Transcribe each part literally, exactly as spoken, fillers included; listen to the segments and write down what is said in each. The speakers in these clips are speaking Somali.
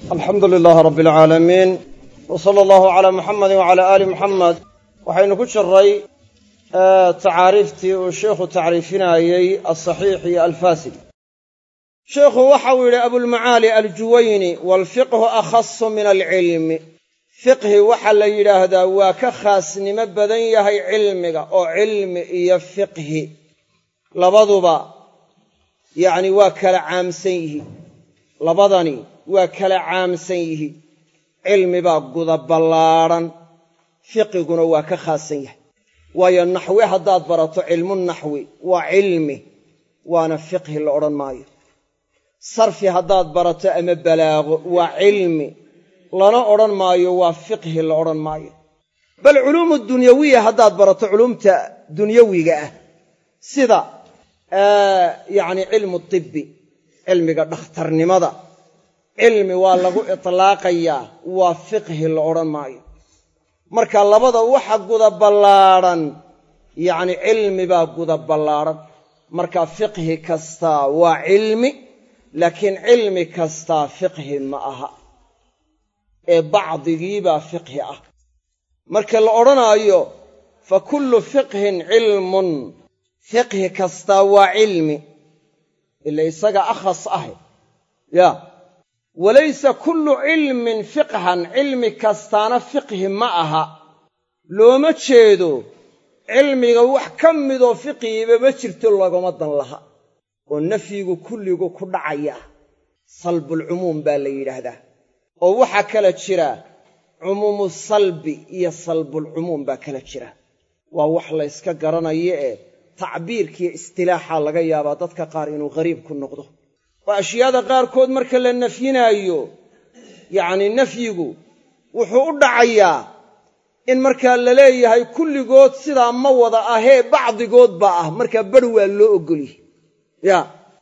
alxamdu lilaahi rabbi alcaalamiin wa sala allahu calaa muxamedin wacalaa aali muxamed waxaynu ku jiray tacaariiftii uu sheikhu tacriifinayey alsaxiix iyo alfaasid. sheikhu waxau yidhi abulmacaali aljuwayni waalfiqhu akhasu min alcilmi. fiqhi waxaa la yidhaahdaa waa ka khaasnimo badan yahay cilmiga, oo cilmi iyo fiqhi labaduba yacni waa kala caamsan yihi labadani waa kala caamsan yihi cilmi baa guda ballaadhan, fiqiguna waa ka khaasan yahay. waayo naxwi haddaad barato cilmu naxwi waa cilmi, waana fiqhi la odhan maayo. sarfi haddaad barato ama balaago waa cilmi, lana odhan maayo waa fiqhi la odhan maayo. bal culuumu dunyawiya haddaad barato culuumta dunyawiga ah sida yacni cilmu tibbi, cilmiga dhakhtarnimada, cilmi waa lagu itlaaqayaa, waa fiqhi la odhan maayo. marka labada waxa guda ballaadhan yacni cilmi baa guda ballaadhan. marka fiqhi kastaa waa cilmi, laakiin cilmi kastaa fiqhi ma aha, ee bacdigiibaa fiqhi ah. marka la odhanaayo fa kullu fiqhin cilmun, fiqhi kastaa waa cilmi, ila isaga akhas ah ya walaysa kullu cilmin fiqhan, cilmi kastaana fiqhi ma aha. looma jeedo cilmiga wax ka midoo fiqhiba ma jirto lagama dan laha, oo nafyigu kulligu ku dhacaya. salbulcumuum baa la yidhaahdaa, oo waxaa kala jira cumuumu salbi iyo salbulcumuum baa kala jira. waa wax la yska garanayo ee tacbiirkiiyo istilaaxa laga yaabaa dadka qaar inuu ghariib ku noqdo. oo ashyaada qaarkood marka la nafyinaayo yacni nafyigu wuxuu u dhacayaa in markaa la leeyahay kulligood sidaa ma wada ahee bacdigood baa ah, markaa badh waa loo ogolyahay ya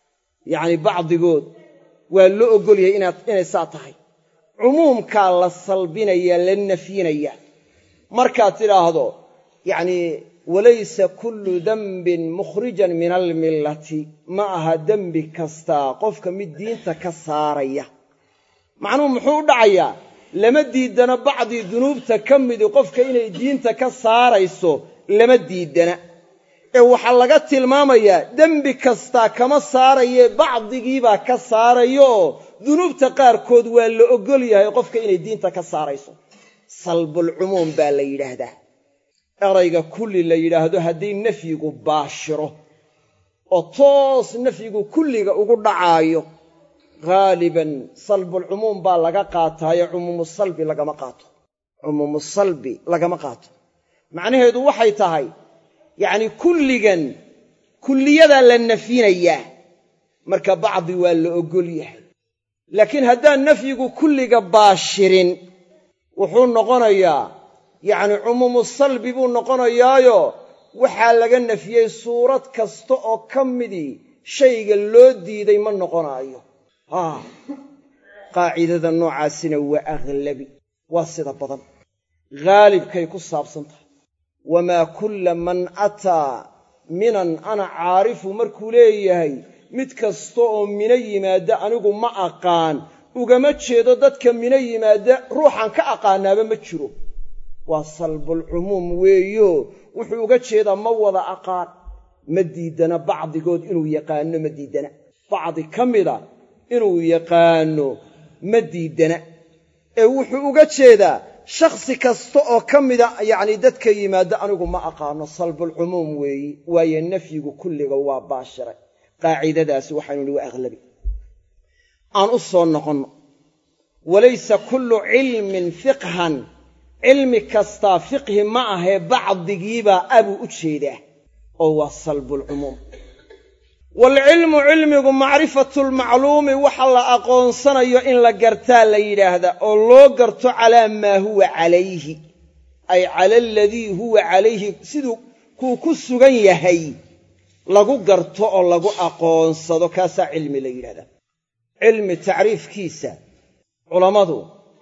yacni bacdigood waa loo ogolyahay inaad inay saa tahay. cumuumkaa la salbinaya, la nafyinaya. markaad tidhaahdo yacni walaysa kullu dembin mukhrijan min almillati, ma aha dembi kastaa qofka mid diinta ka saaraya. macnuhu muxuu u dhacayaa? lama diidana bacdii dunuubta ka midi qofka inay diinta ka saarayso, lama diidana. ee waxaa laga tilmaamayaa dembi kastaa kama saaraye bacdigiibaa ka saarayo, oo dunuubta qaarkood waa la ogol yahay qofka inay diinta ka saarayso. salbulcumuum baa la yidhaahdaa. erayga kulli la yidhaahdo haddii nafyigu baashiro oo toos nafyigu kulliga ugu dhacaayo, ghaaliban salbulcumuum baa laga qaataayo cumuumu salbi lagama qaato. cumuumu salbi lagama qaato macnaheedu waxay tahay yacni kulligan kulliyadaa la nafyinayaa, marka bacdi waa la ogol yahay. laakiin haddaan nafyigu kulliga baashirin wuxuu noqonayaa yacni cumuumu salbi buu noqonayaayo waxaa laga nafiyey suurad kasta oo ka midii shayga loo diiday ma noqonaayo. haa qaacidada noocaasina waa aghlabi, waa sida badan, haalibkay ku saabsan tahay. wamaa kulla man ataa minan ana caarifu markuu leeyahay mid kasta oo mina yimaada anigu ma aqaan, ugama jeedo dadka mina yimaada ruuxan ka aqaanaaba ma jiro. waa salbulcumuum weeyo wuxuu uga jeedaa ma wada aqaan. ma diidana bacdigood inuu yaqaano, ma diidana bacdi ka mida inuu yaqaano, ma diidana. ee wuxuu uga jeedaa shakhsi kasta oo ka mida yacni dadka yimaada anigu ma aqaano. salbulcumuum weeyi, waayo nafyigu kulliga waa baashiray. qaacidadaasi waxaynu nihi waa aghlabi. aan u soo noqonno, walaysa kullu cilmin fiqhan, cilmi kastaa fiqhi ma ahee bacdigiibaa abuu u jeedaa, oo waa salbulcumuum. waalcilmu cilmigu macrifatulmacluumi, waxa la aqoonsanayo in la gartaa la yidhaahdaa, oo loo garto calaa maa huwa calayhi, ay cala aladii huwa calayhi, siduu kuu ku sugan yahay lagu garto oo lagu aqoonsado, kaasaa cilmi la yidhahdaa. cilmi tacriifkiisa culammadu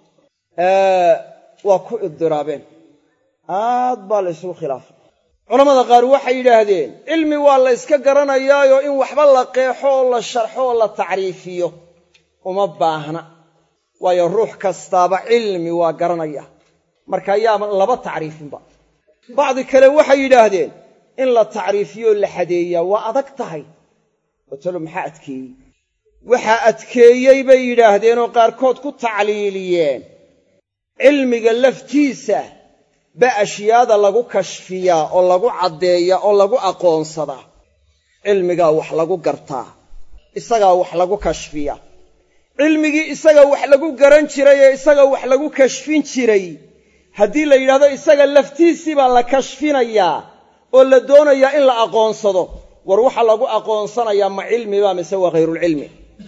waa ku idiraabeen, aad baa la isugu khilaafay. culammada qaar waxay yidhaahdeen cilmi waa la yska garanayaayo in waxba la qeexo oo la sharxo oo la tacriifiyo uma baahna. waayo ruux kastaaba cilmi waa garanaya marka ayaa laba tacriifinba bacdi kale waxay yidhaahdeen in la tacriifiyo la xadeeyaa waa adag tahay oo talo maxaa adkeeyey waxaa adkeeyey bay yidhaahdeenoo qaarkood ku tacliiliyeen cilmiga laftiisa ba ashyaada lagu kashfiyaa oo lagu caddeeyaa oo lagu aqoonsadaa cilmigaa wax lagu gartaa isagaa wax lagu kashfiya cilmigii isaga wax lagu garan jiray ee isaga wax lagu kashfin jiray haddii la yidhaahdo isaga laftiisii baa la kashfinayaa oo la doonayaa in la aqoonsado war waxa lagu aqoonsanayaa ma cilmi baa mise waa hayrulcilmi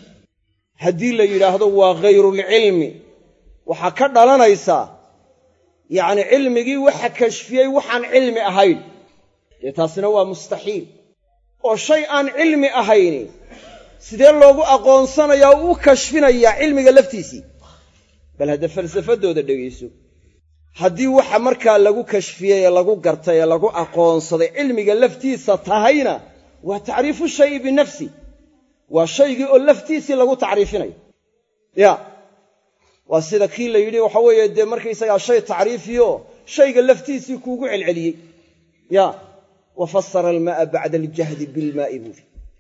haddii la yidhaahdo waa hayrulcilmi waxaa ka dhalanaysaa yacni cilmigii waxa kashfiyey waxaan cilmi ahayn dee taasina waa mustaxiil oo shay aan cilmi ahayni sidee loogu aqoonsanayaa oo u kashfinayaa cilmiga laftiisii bal hadda falsafadooda dhegayso haddii waxa markaa lagu kashfiyey ee lagu gartay ee lagu aqoonsaday cilmiga laftiisa tahayna waa tacriifu shayi binafsi waa shaygii oo laftiisii lagu tacriifinayo ya waa sida kii la yidhi waxa weeye dee markaysagaa shay tacriifiyo shayga laftiisii kuugu celceliyey ya wa fasara almaa'a bacda aljahdi bilmaa'i buuri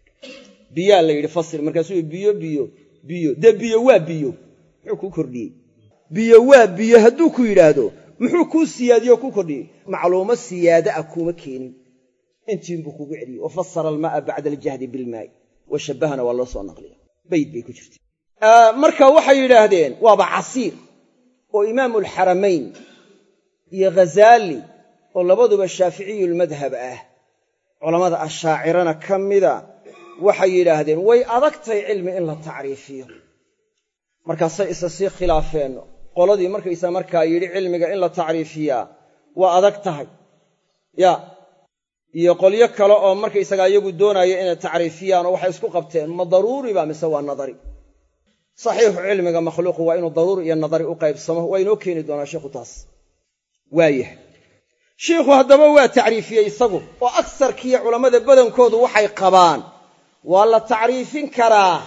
biyaa la yidhi fasir markaasuu biyo biyo biyo dee biyo waa biyo muxuu kuu kordhiyey biyo waa biyo hadduu ku yidhaahdo muxuu kuu siyaadiyoo kuu kordhiyey macluumo siyaada ah kuuma keenin intiinbuu kugu celiyey wa fasara almaa'a bacda aljahdi bilmaa'i wa shabbahana waa loo soo naqliya bayd bay ku jirtay marka waxay yidhaahdeen waaba casiir oo imaamulxaramayn iyo ghazaali oo labaduba shaaficiyulmadhab ah culammada ashaacirana ka mida waxay yidhaahdeen way adagtay cilmi in la tacriifiyo markaasay isa sii khilaafeen qoladii markaysaa markaa yidhi cilmiga in la tacriifiyaa waa adag tahay ya iyo qolyo kale oo markaysagaa iyagu doonaya inay tacriifiyaan oo waxay isku qabteen ma daruuri baa mise waa nadari saxiixu cilmiga makhluuqu waa inuu daruuri iyo nadari u qaybsamo waa inoo keeni doonaa sheikhu taas waayahay shiikhu haddaba waa tacriifiyey isagu oo agsarkiiyo culammada badankoodu waxay qabaan waa la tacriifin karaa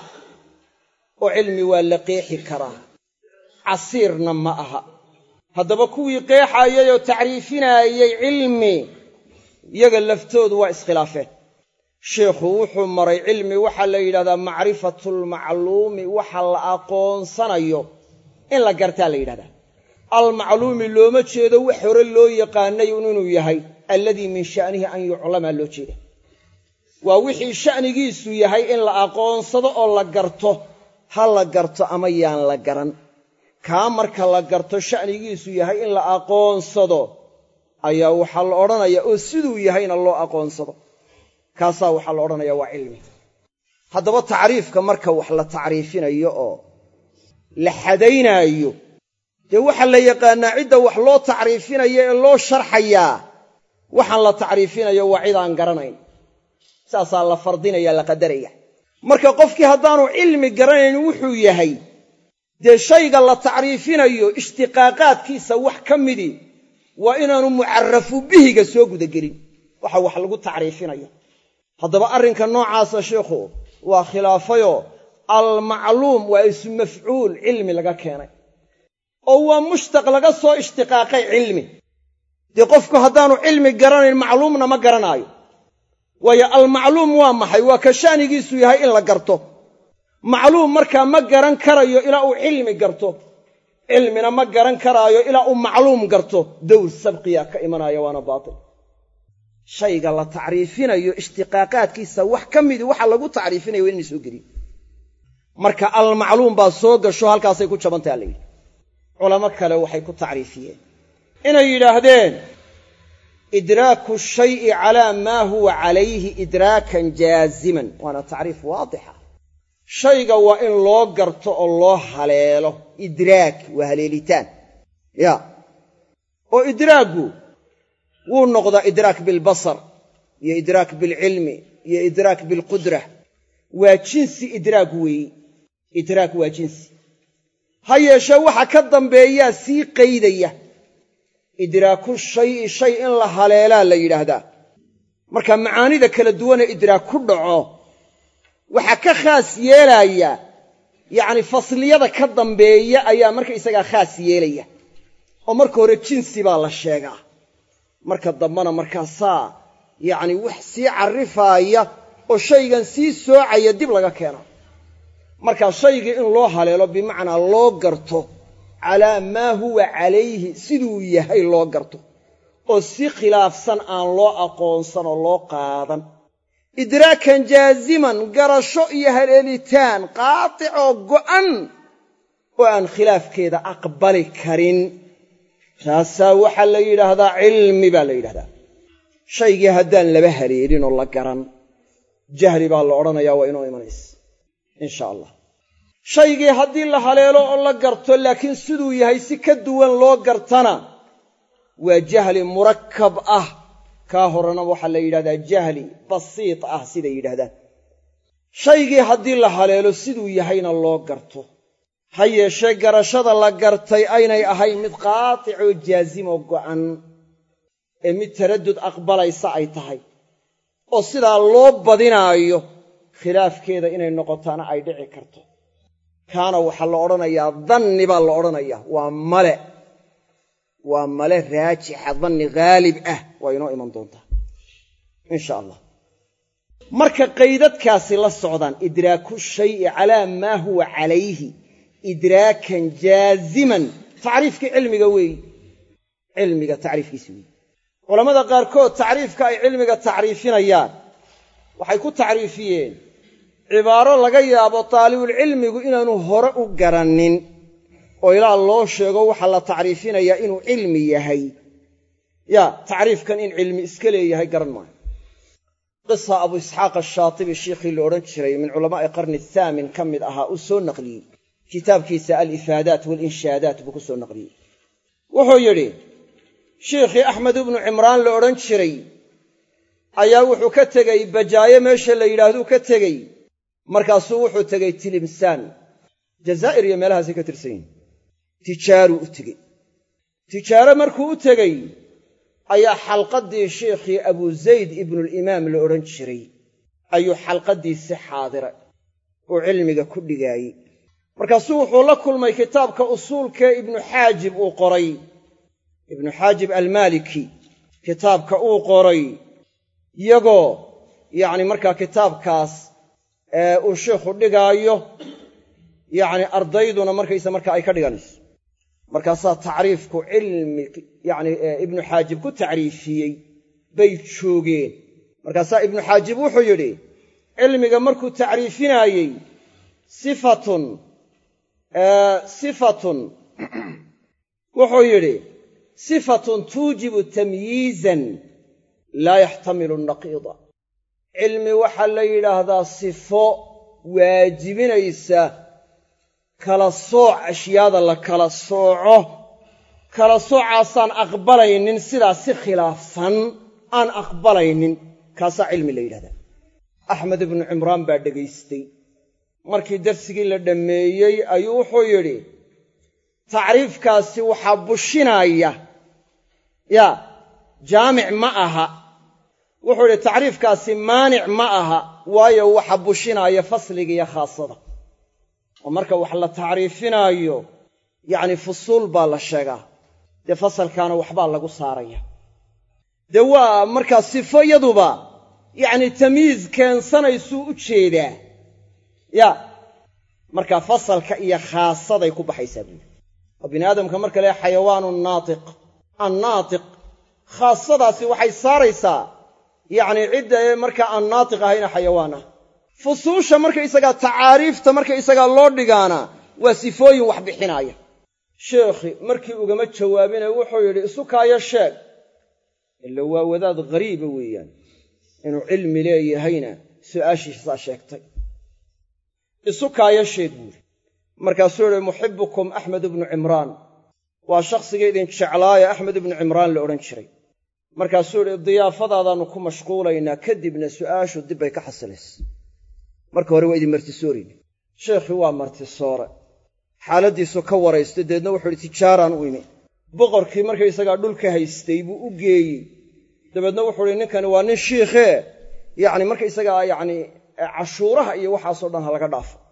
oo cilmi waa la qeexi karaa casiirna ma aha haddaba kuwii qeexaayay oo tacriifinaayay cilmi iyaga laftoodu waa iskhilaafeen sheikhu wuxuu maray cilmi waxaa la yidhahdaa macrifatulmacluumi waxa la aqoonsanayo in la gartaa la yidhahdaa almacluumi looma jeedo wax hore loo yaqaanay inuu yahay alladii min sha'nihi an yuclamaa loo jeeda waa wixii sha'nigiisu yahay in la aqoonsado oo la garto ha la garto ama yaan la garan kaa marka la garto sha'nigiisu yahay in la aqoonsado ayaa waxaa la odhanayaa oo siduu yahayna loo aqoonsado kaasaa waxaa la odhanayaa waa cilmi haddaba tacriifka marka wax la tacriifinayo oo la xadaynaayo dee waxaa la yaqaannaa cidda wax loo tacriifinayo ee loo sharxayaa waxaan la tacriifinayo waa cid aan garanayn saasaa la fardinaya la qadaraya marka qofkii haddaanu cilmi garanayn wuxuu yahay dee shayga la tacriifinayo ishtiqaaqaadkiisa wax ka midii waa inaanu mucarafu bihiga soo gudagelin waxa wax lagu tacriifinayo haddaba arrinka noocaasa sheikhu waa khilaafayoo almacluum waa isu mafcuul cilmi laga keenay oo waa mushtaq laga soo ishtiqaaqay cilmi dee qofku haddaanu cilmi garanayn macluumna ma garanaayo waayo almacluum waa maxay waa ka sha'nigiisu yahay in la garto macluum markaa ma garan karayo ilaa uu cilmi garto cilmina ma garan karaayo ilaa uu macluum garto dawr sabqiya ka imanaya waana baatil shayga la tacriifinayo ishtiqaaqaadkiisa wax ka midi waxa lagu tacriifinayo waa inay soo gelin marka almacluum baa soo gasho halkaasay ku jabantaha la yidhi culamo kale waxay ku tacriifiyeen inay yidhaahdeen idraaku shayi calaa maa huwa calayhi idraakan jaaziman waana tacriif waadixa shayga waa in loo garto oo loo haleelo idraak waa haleelitaan ya oo idraagu wuu noqdaa idraak bilbasar iyo idraak bilcilmi iyo idraak bilqudrah waa jinsi idraag weeyi idraak waa jinsi ha yeeshee waxa ka dambeeyaa sii qaydaya idraaku shayi shay in la haleelaa la yidhaahdaa marka macaanida kala duwane idraak ku dhaco waxaa ka khaas yeelaya yacni fasliyada ka dambeeya ayaa markaysagaa khaas yeelaya oo marka hore jinsi baa la sheegaa marka dambana markaasaa yacni wax sii carrifaaya oo shaygan sii soocaya dib laga keena markaa shaygii in loo haleelo bimacnaa loo garto calaa maa huwa calayhi siduu yahay loo garto oo si khilaafsan aan loo aqoonsan oo loo qaadan idraakan jaaziman garasho iyo haleelitaan qaatic oo go'an oo aan khilaafkeeda aqbali karin taasaa waxaa la yidhaahdaa cilmi baa la yidhahdaa shaygii haddaan laba haleelin oo la garan jahli baa la odhanayaa waa inoo imanaysa insha allah shaygii haddii la haleelo oo la garto laakiin siduu yahay si ka duwan loo gartana waa jahli murakkab ah kaa horena waxaa la yidhahdaa jahli basiit ah siday yidhahdaan shaygii haddii la haleelo siduu yahayna loo garto ha yeeshee garashada la gartay aynay ahayn mid qaatic oo jaazimo go'an ee mid taraddud aqbalaysa ay tahay oo sidaa loo badinaayo khilaafkeeda inay noqotaana ay dhici karto kaana waxaa la odhanayaa danni baa la odhanayaa waa male waa male raajixa danni haalib ah waa inoo iman doontaa insha allah marka qaydadkaasi la socdaan idraaku shay'i calaa maa huwa calayhi idraakan jaaziman tacriifkii cilmiga weeyi cilmiga tacriifkiisi weeyi culammada qaarkood tacriifka ay cilmiga tacriifinayaan waxay ku tacriifiyeen cibaaro laga yaabo taalibulcilmigu inaanu hore u garannin oo ilaa loo sheego waxaa la tacriifinayaa inuu cilmi yahay yaa tacriifkan in cilmi iska leeyahay garan maayo qisa abu isxaaq ashaatibi shiikhii la odhan jiray min culamaa'i qarni athaamin ka mid ahaa uu soo naqliyey kitaabkiisa alifaadaat waalinshaadaat buu ku soo naqliyey wuxuu yidhi shiikhii axmed ibnu cimraan la odhan jiray ayaa wuxuu ka tegey bajaaye meesha la yidhaahduu ka tegey markaasuu wuxuu tegey tilimsaan jazaa'ir iyo meelahaasay ka tirsan yihin tijaaruu u tegey tijaaro markuu u tegey ayaa xalqaddii sheikhii abuzayd ibnulimaam la odhan jiray ayuu xalqaddiisi xaadiray oo cilmiga ku dhigaayey markaasuu wuxuu la kulmay kitaabka usuulkee ibnu xaajib uu qoray ibnu xaajib almaaliki kitaabka uu qoray iyagoo yacni markaa kitaabkaas ee uu sheikhu dhigaayo yacni ardayduna markaysa markaa ay ka dhiganayso markaasaa tacriifku cilmi yacni ibnu xaajib ku tacriifiyey bay joogeen markaasaa ibnu xaajib wuxuu yidhi cilmiga markuu tacriifinaayey sifatun sifatun wuxuu yidhi sifatun tuujibu tamyiizan laa yaxtamilu naqiida cilmi waxaa la yidhaahdaa sifo waajibinaysa kala sooc ashyaada la kala sooco kala soocaasaan aqbalaynin sidaa si khilaafsan aan aqbalaynin kaasaa cilmi la yidhahdaa axmed ibnu cimraan baa dhegaystay markii darsigii la dhammeeyey ayuu wuxuu yidhi tacriifkaasi waxaa bushinaya yaa jaamic ma aha wuxuu yidhi tacriifkaasi maanic ma aha waayo waxa bushinaya fasliga iyo khaasada oo marka wax la tacriifinaayo yacni fusuul baa la sheegaa dee fasalkaana waxbaa lagu saaraya dee waa markaa sifo yaduba yacni tamyiiz keensanaysuu u jeedaa yaa markaa fasalka iyo khaasaday ku baxaysaa buuri oo bini aadamka marka lee xayawaanu naatiq annaatiq khaasadaasi waxay saaraysaa yacni cidda ee markaa aan naatiq ahayna xayawaan ah fusuusha markaysagaa tacaariifta markaysagaa loo dhigaana waa sifooyin wax bixinaaya sheekhi markii ugama jawaabine wuxuu yidhi isu kaayo sheeg ila waa wadaad ghariiba weeyaan inuu cilmi leeyahayna su'aashiisaa sheegtay isu kaayo sheeg buuri markaasuu yidhi muxibukum axmed ibnu cimraan waa shakhsigii idin jeclaaye axmed ibnu cimraan la odhan jiray markaasuu yidhi diyaafadaadaannu ku mashquulaynaa kadibna su'aashu dib bay ka xasilaysa marka hore waa idin martisoorayna sheekhii waa martisoore xaaladdiisu ka waraysta deedna wuxuu idhi tijaaraan u imi boqorkii markaysagaa dhulka haystay buu u geeyey dabeedna wuxuu idhi ninkani waa nin shiikhee yacni markaysagaa yacni cashuuraha iyo waxaasoo dhan ha laga dhaafo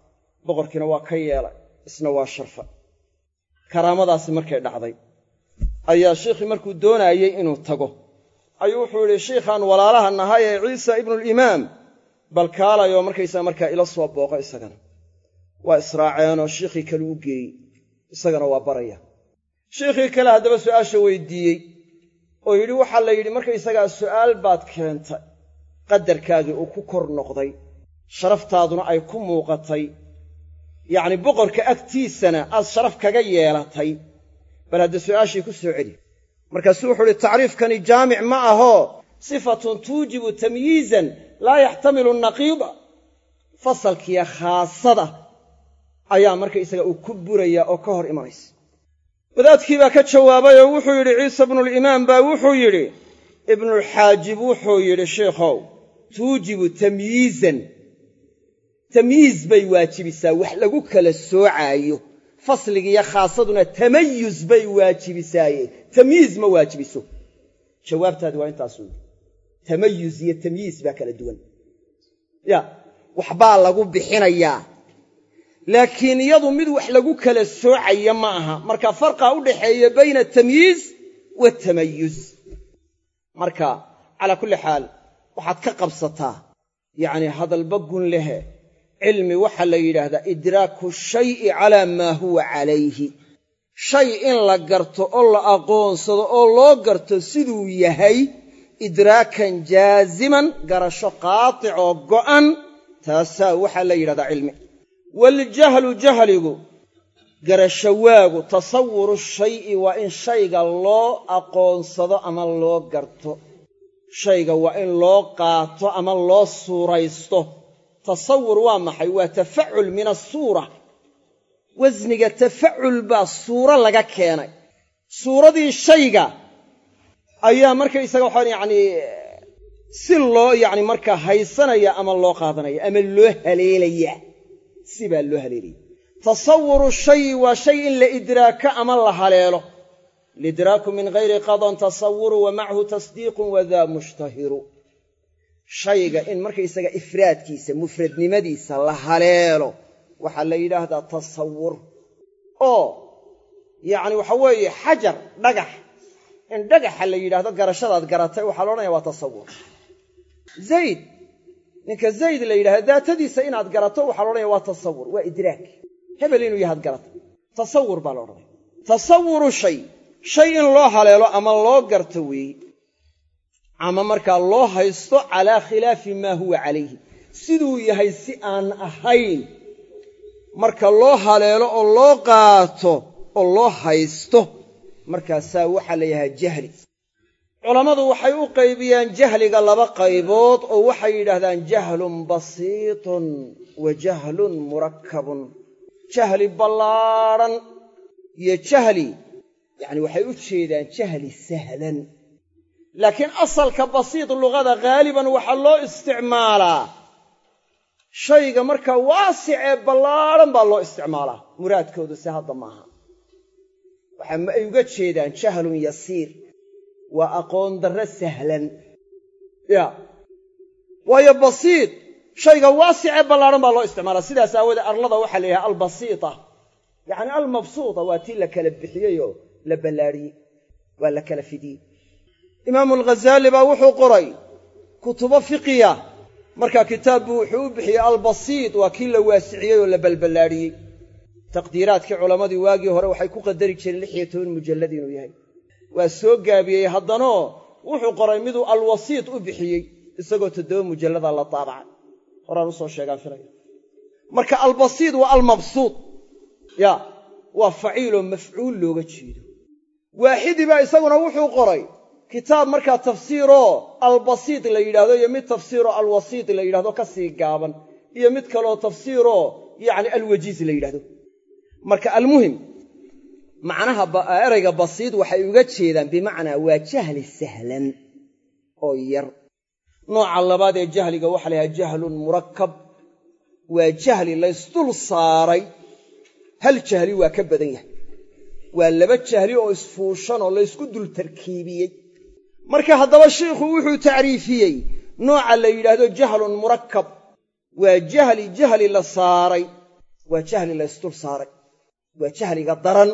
boqorkiina waa ka yeelay isna waa sharfa karaamadaasi markay dhacday ayaa sheikhii markuu doonaayey inuu tago ayuu wuxuu yidhi sheikhaan walaalaha nahay ee ciisa ibnulimaam bal kaalayoo markaysaa markaa ila soo booqo isagana waa israaceenoo sheikhii kale u geeyey isagana waa baraya sheikhii kale haddaba su'aasha weydiiyey oo yidhi waxaa la yidhi markaysagaa su'aal baad keentay qadarkaagii uu ku kor noqday sharaftaaduna ay ku muuqatay yacni boqorka agtiisana aad sharaf kaga yeelatay bal hadda su'aashii ku soo celi markaasuu wuxuu idhi tacriifkani jaamic ma ahoo sifatun tuujibu tamyiizan laa yaxtamilu naqiida fasalkiya khaasada ayaa markaysaga uu ku burayaa oo ka hor imanaysa wadaadkii baa ka jawaabay oo wuxuu yidhi ciisa ibnulimaam baa wuxuu yidhi ibnulxaajib wuxuu yidhi sheikhow tuujibu tamyiizan tamyiiz bay waajibisaa wax lagu kala soocaayo fasligiiyo khaasaduna tamayuz bay waajibisaaye tamyiiz ma waajibiso jawaabtaadi waa intaas weyi tamayuz iyo tamyiiz baa kala duwan ya waxbaa lagu bixinayaa laakiin iyadu mid wax lagu kala soocaya ma aha marka farqaa u dhaxeeya bayna atamyiiz waatamayuz marka calaa kulli xaal waxaad ka qabsataa yacni hadalba gun lehe cilmi waxaa la yidhaahdaa idraaku shay'i calaa maa huwa calayhi shay in la garto oo la aqoonsado oo loo garto siduu yahay idraakan jaaziman garasho qaatic oo go'an taasaa waxaa la yidhahdaa cilmi waljahlu jahligu garasho waagu tasawuru shay'i waa in shayga loo aqoonsado ama loo garto shayga waa in loo qaato ama loo suuraysto tasawur waa maxay waa tafacul min asuura wasniga tafacul baa suuro laga keenay suuradii shayga ayaa markaysaga waxaan yacni si loo yacni markaa haysanaya ama loo qaadanaya ama loo haleelaya si baa loo haleelaya tasawuru shayi waa shay in la idraako ama la haleelo lidraaku min hayri qadan tasawuru wa macahu tasdiiqun wadaa mushtahiru shayga in markaysaga ifraadkiisa mufradnimadiisa la haleelo waxaa la yidhaahdaa tasawur oo yacni waxa weeye xajar dhagax in dhagaxa la yidhaahdo garashadaad garatay waxaa la odhanaya waa tasawur zayd ninka zayd la yidhahdo daatadiisa inaad garato waxaa la odhanaya waa tasawur waa idraak hebel inuu yahaad garatay tasawur baa la odhanaya tasawuru shay shay in loo haleelo ama loo garto weeye ama markaa loo haysto calaa khilaafi maa huwa calayhi siduu yahay si aan ahayn marka loo haleelo oo loo qaato oo loo haysto markaasaa waxaa la yidhahaa jahli culammadu waxay u qaybiyaan jahliga laba qaybood oo waxay yidhaahdaan jahlun basiitun wa jahlun murakkabun jahli ballaadhan iyo jahli yacni waxay u jeedaan jahli sahlan laakiin asalka basiid luqada ghaaliban waxaa loo isticmaalaa shayga markaa waasic ee ballaadhan baa loo isticmaalaa muraadkoodu se hadda maaha waxaa ma ay uga jeedaan jahlun yasiir waa aqoon darro sahlan ya waayo basiid shayga waasic ee ballaadhan baa loo isticmaalaa sidaas aawoodee arlada waxaa la yidhaha albasiita yacni almabsuuta waa tii la kala bixiyeyoo la ballaadhiyey waa la kala fidiyey imaamu alghazaali baa wuxuu qoray kutubo fiqiya markaa kitaabbu wuxuu u bixiyey albasiit waa kii la waasiciyey oo la balballaadhiyey taqdiiraadkii culammadii waagii hore waxay ku qadari jireen lix iyo toban mujallad inuu yahay waa soo gaabiyey haddanoo wuxuu qoray miduu alwasiit u bixiyey isagoo toddoba mujallada la taabacay horaan usoo sheegaan filaya marka albasiit waa almabsuut ya waa faciiloo mafcuul looga jeedo waaxidi baa isaguna wuxuu qoray kitaab markaa tafsiiroo albasiit la yidhaahdo iyo mid tafsiiroo alwasiit la yidhahdo ka sii gaaban iyo mid kaloo tafsiiroo yacni alwajiiz la yidhahdo marka almuhim macnaha erayga basiit waxay uga jeedaan bimacnaa waa jahli sahlan oo yar nooca labaad ee jahliga waxa la yidhaha jahlun murakkab waa jahli laysdul saaray hal jahli waa ka badan yahay waa laba jahli oo isfuushan oo laysku dul tarkiibiyey marka haddaba sheikhu wuxuu tacriifiyey nooca la yidhaahdo jahlun murakkab waa jahli jahli la saaray waa jahli la isdul saaray waa jahliga daran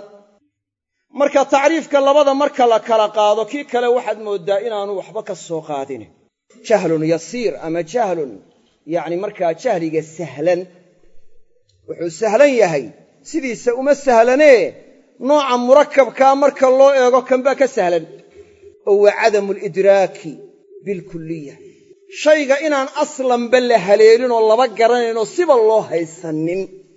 marka tacriifka labada marka la kala qaado kii kale waxaad moodaa inaanu waxba ka soo qaadin jahlun yasiir ama jahlun yacni markaa jahliga sahlan wuxuu sahlan yahay sidiisa uma sahlanee nooca murakabkaa marka loo eego kanbaa ka sahlan oo waa cadamu lidraaki bilkulliya shayga inaan aslanba la haleelin oo laba garanaynoo siba loo haysanin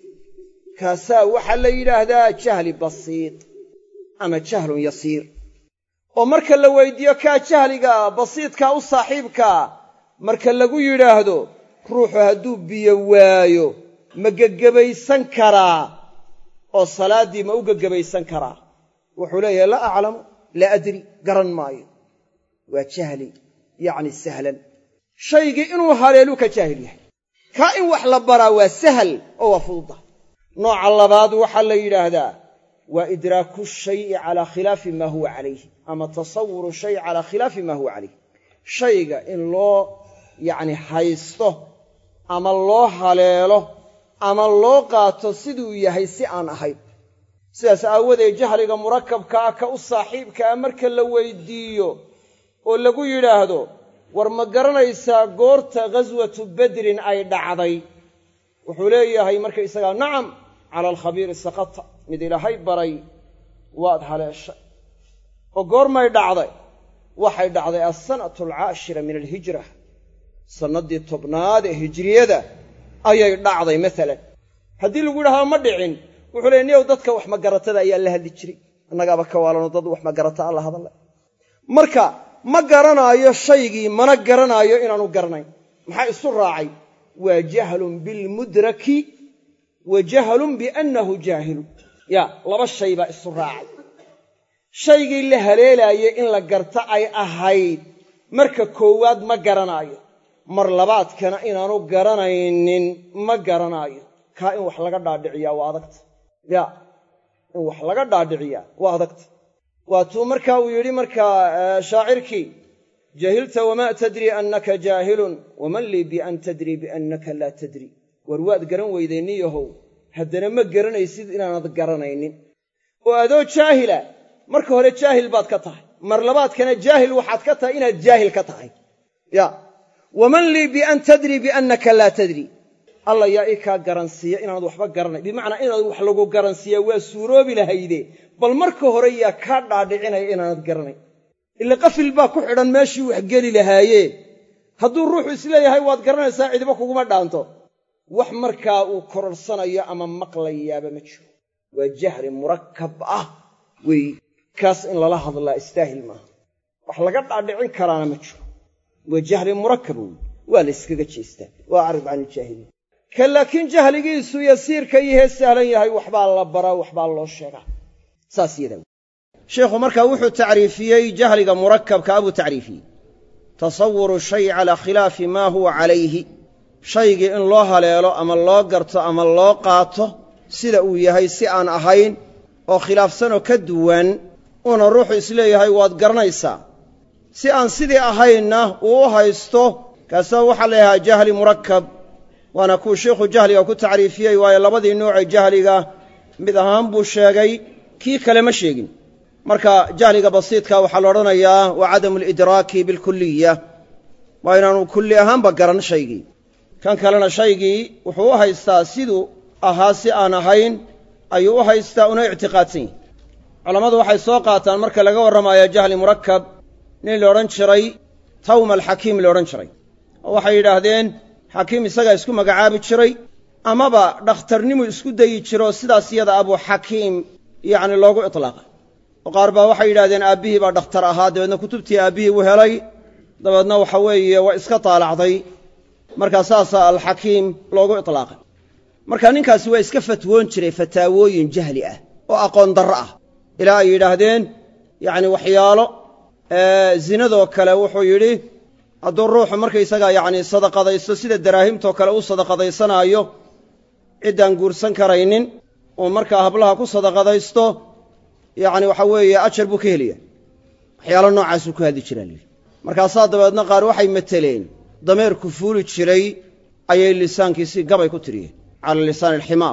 kaasaa waxaa la yidhaahdaa jahli basiid ama jahlun yasiir oo marka la weydiiyo kaa jahliga basiidkaa u saaxiibkaa marka lagu yidhaahdo ruuxu hadduu biyo waayo ma gegebaysan karaa oo salaaddii ma u gegebaysan karaa wuxuu leeyahay laa aclamu laa adri garan maayo waa jahli yacni sahlan shaygii inuu haleeluu ka jaahil yahay kaa in wax la baraa waa sahal oo waa fududa nooca labaad waxaa la yidhaahdaa waa idraaku shayi calaa khilaafi maa huwa calayhi ama tasawuru shay calaa khilaafi maa huwa calayh shayga in loo yacni haysto ama loo haleelo ama loo qaato siduu yahay si aan ahayn sidaas aawadeed jahliga murakabkaa ka u saaxiibkaa marka la weydiiyo oo lagu yidhaahdo war ma garanaysaa goorta ghaswatu badrin ay dhacday wuxuu leeyahay markaysagaa nacam cala alkhabiiri saqata mid ilaahay baray waad haleeshay oo goormay dhacday waxay dhacday alsanatu alcaashira min alhijra sannaddii tobnaad ee hijriyada ayay dhacday maalan haddii lagu yidhahdo ma dhicin wuxuu leeyahy niyow dadka wax magaratada ayaa la hadli jiray annagaaba ka waalanoo dad wax magarata alla hadalla marka ma garanaayo shaygii mana garanaayo inaanu garanayn maxaa isu raacay waa jahlun bilmudraki wa jahlun biannahu jaahilun ya laba shay baa isu raacay shaygii la haleelaayey in la garta ay ahayd marka koowaad ma garanaayo mar labaadkana inaanu garanaynin ma garanaayo kaa in wax laga dhaadhiciyaa waa adagta ya in wax laga dhaadhiciyaa waa adagta waatuu markaa uu yidhi markaa shaacirkii jahilta wamaa tadri annaka jaahilun waman lii bian tadrii biannaka laa tadri war waad garan weyday niyahow haddana ma garanaysid inaanad garanaynin oo adoo jaahila marka hore jaahil baad ka tahay mar labaadkana jaahil waxaad ka tahay inaad jaahil ka tahay ya waman lii bian tadrii biannaka laa tadri alla yaa ii kaa garansiiya inaanad waxba garanay bimacnaa inaad wax lagu garansiiyaa waa suuroobi lahayde bal marka hore yaa kaa dhaadhicinaya inaanad garanayn ila qafil baa ku xidhan meeshii wax geli lahaayee hadduu ruuxu isleeyahay waad garanaysaa cidiba kuguma dhaanto wax markaa uu kororsanayo ama maqlayaaba ma jiro waa jahli murakab ah weeye kaas in lala hadlaa istaahil maaha wax laga dhaadhicin karaana ma jiro waa jahli murakab wey waa la yskaga jeestaa waa acrid can iljaahiliin ka laakiin jahligiisu yasiirka yahee sahlan yahay waxbaa la baraa waxbaa loo sheegaa saas yadaa sheekhu markaa wuxuu tacriifiyey jahliga murakabka abuu tacriifiyey tasawuru shay calaa khilaafi maa huwa calayhi shaygii in loo haleelo ama loo garto ama loo qaato sida uu yahay si aan ahayn oo khilaafsanoo ka duwan uuna ruuxu isleeyahay waad garanaysaa si aan sidii ahaynna uu u haysto kaasna waxaa la yidhahaa jahli murakab waana kuu sheikhu jahliga ku tacriifiyey waayo labadii noocee jahliga mid ahaan buu sheegay kii kale ma sheegin marka jahliga basiidka waxaa la odhanayaa waa cadamu lidraaki bilkuliya waa inaanu kulli ahaanba garan shaygii kan kalena shaygii wuxuu u haystaa siduu ahaa si aan ahayn ayuu u haystaa una ictiqaadsan yahy culammadu waxay soo qaataan marka laga warramayo jahli murakab nin la odhan jiray tawma alxakiim la odhan jiray oo waxay yidhaahdeen xakiim isagaa isku magacaabi jiray amaba dhakhtarnimu isku dayi jiro sidaas iyada abuu xakiim yacni loogu itlaaqay oo qaar baa waxay yidhahdeen aabbihii baa dhakhtar ahaa dabeedna kutubtii aabbihii u helay dabeedna waxa weeye waa iska taalacday markaa saasaa alxakiim loogu itlaaqay marka ninkaasi waa iska fatwoon jiray fataawooyin jahli ah oo aqoon darro ah ilaa ay yidhaahdeen yacni waxyaalo zinadoo kale wuxuu yidhi hadduu ruuxu markaysagaa yacni sadaqadaysto sida daraahimtoo kale u sadaqadaysanaayo ciddaan guursan karaynin oo markaa hablaha ku sadaqadaysto yacni waxa weeye ajar buu ka helaya waxyaalo noocaasuu ku hadli jiraa layidhi markaasaa dabeedna qaar waxay mateleen dameerku fuuli jiray ayay lisaankiisii gabay ku tiriyeen cala lisaani alximaar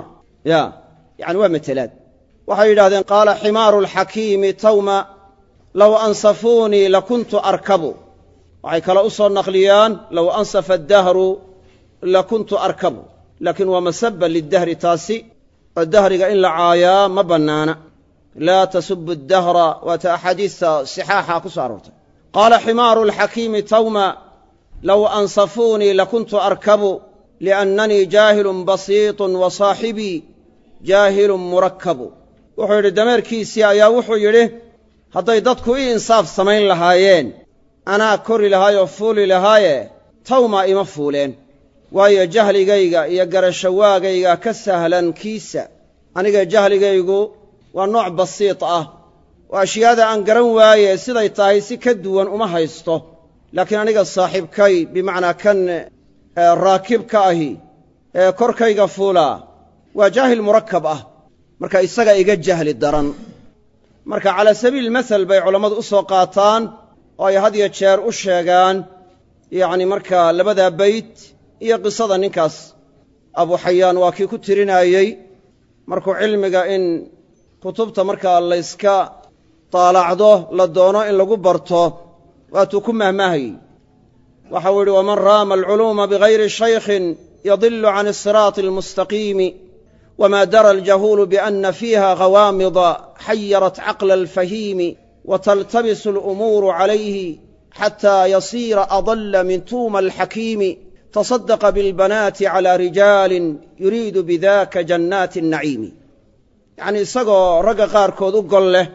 ya yani waa matelaad waxay yidhahdeen qaala ximaaru alxakiimi tawma low ansafuunii lakuntu arkabu waxay kale u soo naqliyaan low ansafa addahru lakuntu arkabu laakiin waa masaba lidahri taasi oo dahriga in la caayaa ma bannaana laa tasubu addahra waata axaadiista sixaaxa ku soo aroortay qaala ximaaru alxakiimi tawma low ansafuunii lakuntu arkabu liannanii jaahilun basiitun wa saaxibii jaahilun murakkabu wuxuu yidhi dameerkiisii ayaa wuxuu yidhi hadday dadku ii insaaf samayn lahaayeen anaa kori lahaay oo fuuli lahaaye tawma ima fuuleen waayo jahligayga iyo garashawaagayga ka sahlan kiisa aniga jahligaygu waa nooc basiit ah oo ashyaada aan garan waaye siday tahay si ka duwan uma haysto laakiin aniga saaxiibkay bimacnaa kan raakibka ahi ee korkayga fuulaa waa jaahil murakkab ah marka isaga iga jahli daran marka calaa sabiil masal bay culammadu u soo qaataan oo ay had iyo jeer u sheegaan yacni markaa labadaa beyt iyo qisada ninkaas abu xayaan waa kii ku tirinaayey markuu cilmiga in kutubta markaa layska taalacdo la doono in lagu barto waatuu ku mahmaahayey waxau yidhi waman raama alculuuma bigayri shaykhin yadillu can asiraati almustaqiimi wma dara aljahuulu biana fiiha ghawaamida xayarat caqla alfahiimi wataltabisu alumuuru calayhi xataa yasiira adalla min tuuma alxakiimi tasadaqa biاlbanaati calaa rijaalin yuriidu bidaka jannaati الnaciimi yacnii isagoo ragga qaarkood u gol leh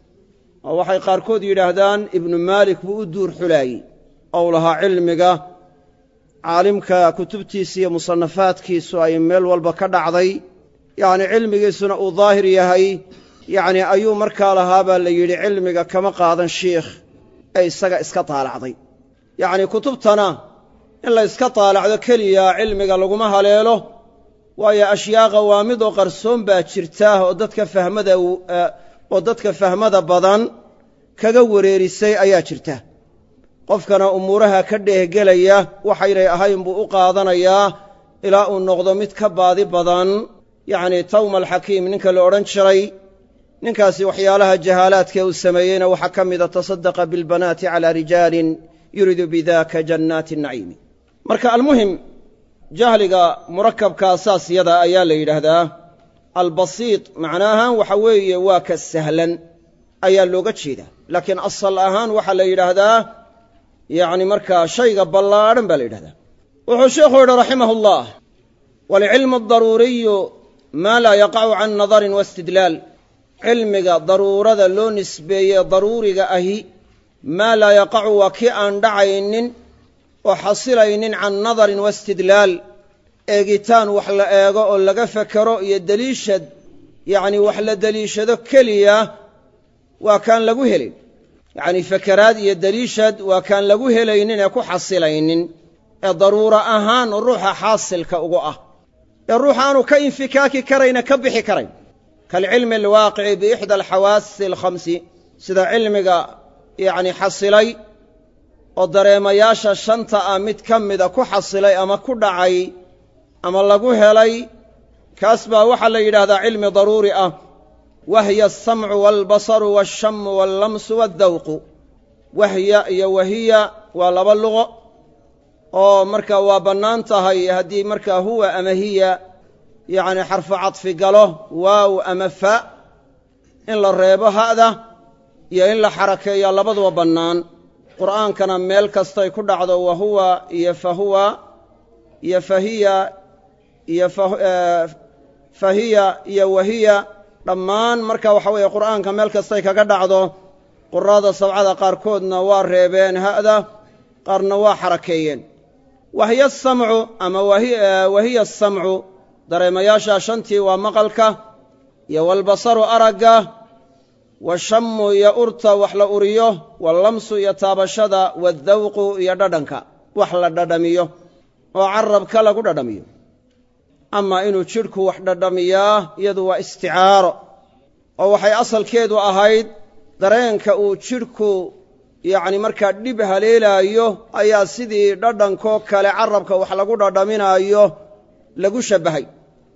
oo waxay qaarkood yidhaahdaan ibnu maalik buu u duur xulaayey ou lahaa cilmiga caalimka kutubtiisa iyo musannafaadkiisu ay meel walba ka dhacday yacni cilmigiisuna uu daahir yahay yacni ayuu markaa lahaa baa la yidhi cilmiga kama qaadan shiikh ee isaga iska taalacday yacni kutubtana in la iska taalacdo keliya cilmiga laguma haleelo waayo ashyaa qawaamid oo qarsoon baa jirta oo dadka fahmada oo dadka fahmada badan kaga wareerisay ayaa jirta qofkana umuuraha ka dheehgelaya waxaynay ahayn buu u qaadanayaa ilaa uu noqdo mid ka baadi badan yacni tawma alxakiim ninka la odhan jiray ninkaasi waxyaalaha jahaalaadkee uu sameeyeyna waxaa ka mida tasadaqa bilbanaati calaa rijaalin yuriidu bidaka jannaati naciimi marka almuhim jahliga murakkabkaa saas yada ayaa la yidhaahdaa albasiit macnaahaan waxa weeye waa ka sahlan ayaa looga jeedaa laakiin asal ahaan waxaa la yidhaahdaa yacni markaa shayga ballaadhan baa la yidhahdaa wuxuu sheekhu yidhi raximah ullah walcilmu adaruuriyu maa laa yaqacu can nadarin waistidlaal cilmiga daruurada loo nisbeeye daruuriga ahi maa laa yaqacu waa kii aan dhacaynin oo xasilaynin can nadarin waistidlaal eegitaan wax la eego oo laga fekero iyo deliishad yacni wax la deliishado keliya waa kaan lagu helin yacni fekeraad iyo deliishad waa kaan lagu helaynin ee ku xasilaynin ee daruuro ahaan ruuxa xaasilka ugu ah ee ruuxa aanu ka infikaaki karayna ka bixi karayn kaalcilmi alwaaqici biixda alxawaasi alkhamsi sida cilmiga yacni xasilay oo dareemayaasha shanta ah mid ka mida ku xasilay ama ku dhacay ama lagu helay kaas baa waxaa la yidhaahdaa cilmi daruuri ah wahya alsamcu waalbasaru waashamu wallamsu waaddawqu wahya iyo wahiya waa laba luqo oo markaa waa bannaan tahay haddii markaa huwa ama hiya yacni xarfu cadfi galo waaw ama fa in la reebo ha'da iyo in la xarakeeya labaduba bannaan qur'aankana meel kastay ku dhacdo wahuwa iyo fahuwa iyo fahiya iyo fahiya iyo wahiya dhammaan marka waxa weeye qur'aanka meel kastay kaga dhacdo quraada sabcada qaarkoodna waa reebeen ha'da qaarna waa xarakeeyeen wahiya asamcu ama wahiya asamcu dareemayaasha shantii waa maqalka iyo walbasaru aragga washammu iyo urta wax la uriyo wallamsu iyo taabashada waddawqu iyo dhadhanka wax la dhadhamiyo oo carabka lagu dhadhamiyo amaa inuu jidhku wax dhadhamiyaa iyadu waa isticaaro oo waxay asalkeedu ahayd dareenka uu jidhku yacni markaa dhib haleelaayo ayaa sidii dhadhankoo kale carabka wax lagu dhadhaminaayo lagu shabbahay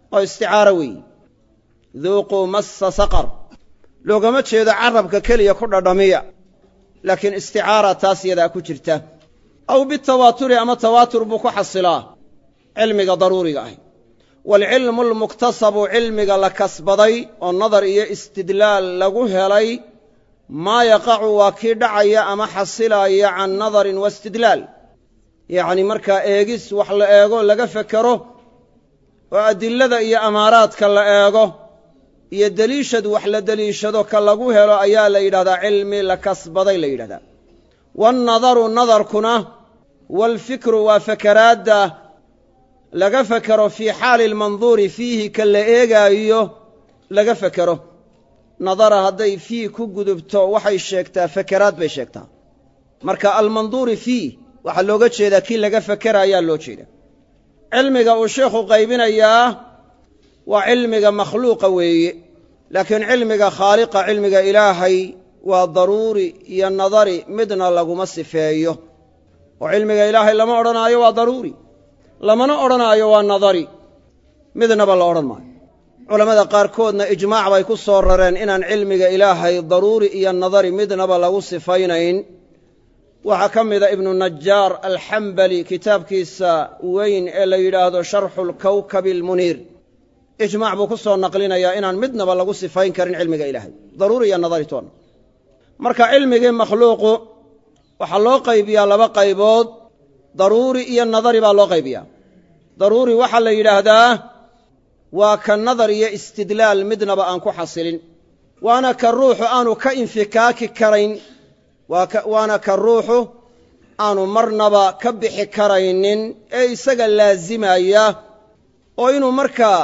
oo isticaaro weeye dhuuquu massa saqar loogama jeedo carabka keliya ku dhadhamiya laakiin isticaara taas yadaa ku jirta aw bitawaaturi ama tawaatur buu ku xasilaa cilmiga daruuriga ah waalcilmu almuktasabu cilmiga la kasbaday oo nadar iyo istidlaal lagu helay maa yaqacu waa kii dhacaya ama xasilaya can nadarin wa istidlaal yacni markaa eegis wax la eego laga fekero oo adilada iyo amaaraadka la eego iyo deliishad wax la deliishado ka lagu helo ayaa la yidhahdaa cilmi la kasbaday la yidhahdaa waannadaru nadarkuna waalfikru waa fakeraadda laga fekero fii xaali almanduuri fiihi ka la eegaayo laga fekero nadara hadday fiih ku gudubto waxay sheegtaa fakeraad bay sheegtaa marka almanduuri fiih waxaa looga jeedaa kii laga fekeraayaa loo jeeda cilmiga uu sheekhu qaybinayaa waa cilmiga makhluuqa weeye laakiin cilmiga khaaliqa cilmiga ilaahay waa daruuri iyo nadari midna laguma sifeeyo oo cilmiga ilaahay lama odhanaayo waa daruuri lamana odhanaayo waa nadari midnaba la odhan maayo culammada qaarkoodna ijmaac bay ku soo rareen inaan cilmiga ilaahay daruuri iyo nadari midnaba lagu sifaynayn waxaa ka mida ibnu najaar alxambali kitaabkiisa weyn ee la yidhaahdo sharxu lkawkabi almuniir ijmaac buu ku soo naqlinayaa inaan midnaba lagu sifayn karin cilmiga ilaahay daruuri iyo nadari toona marka cilmigii makhluuqu waxaa loo qaybiyaa laba qaybood daruuri iyo nadari baa loo qaybiyaa daruuri waxaa la yidhaahdaa waa ka nadar iyo istidlaal midnaba aan ku xasilin waana ka ruuxu aanu ka infikaaki karayn waana ka ruuxu aanu marnaba ka bixi karaynin ee isaga laazimaya oo inuu markaa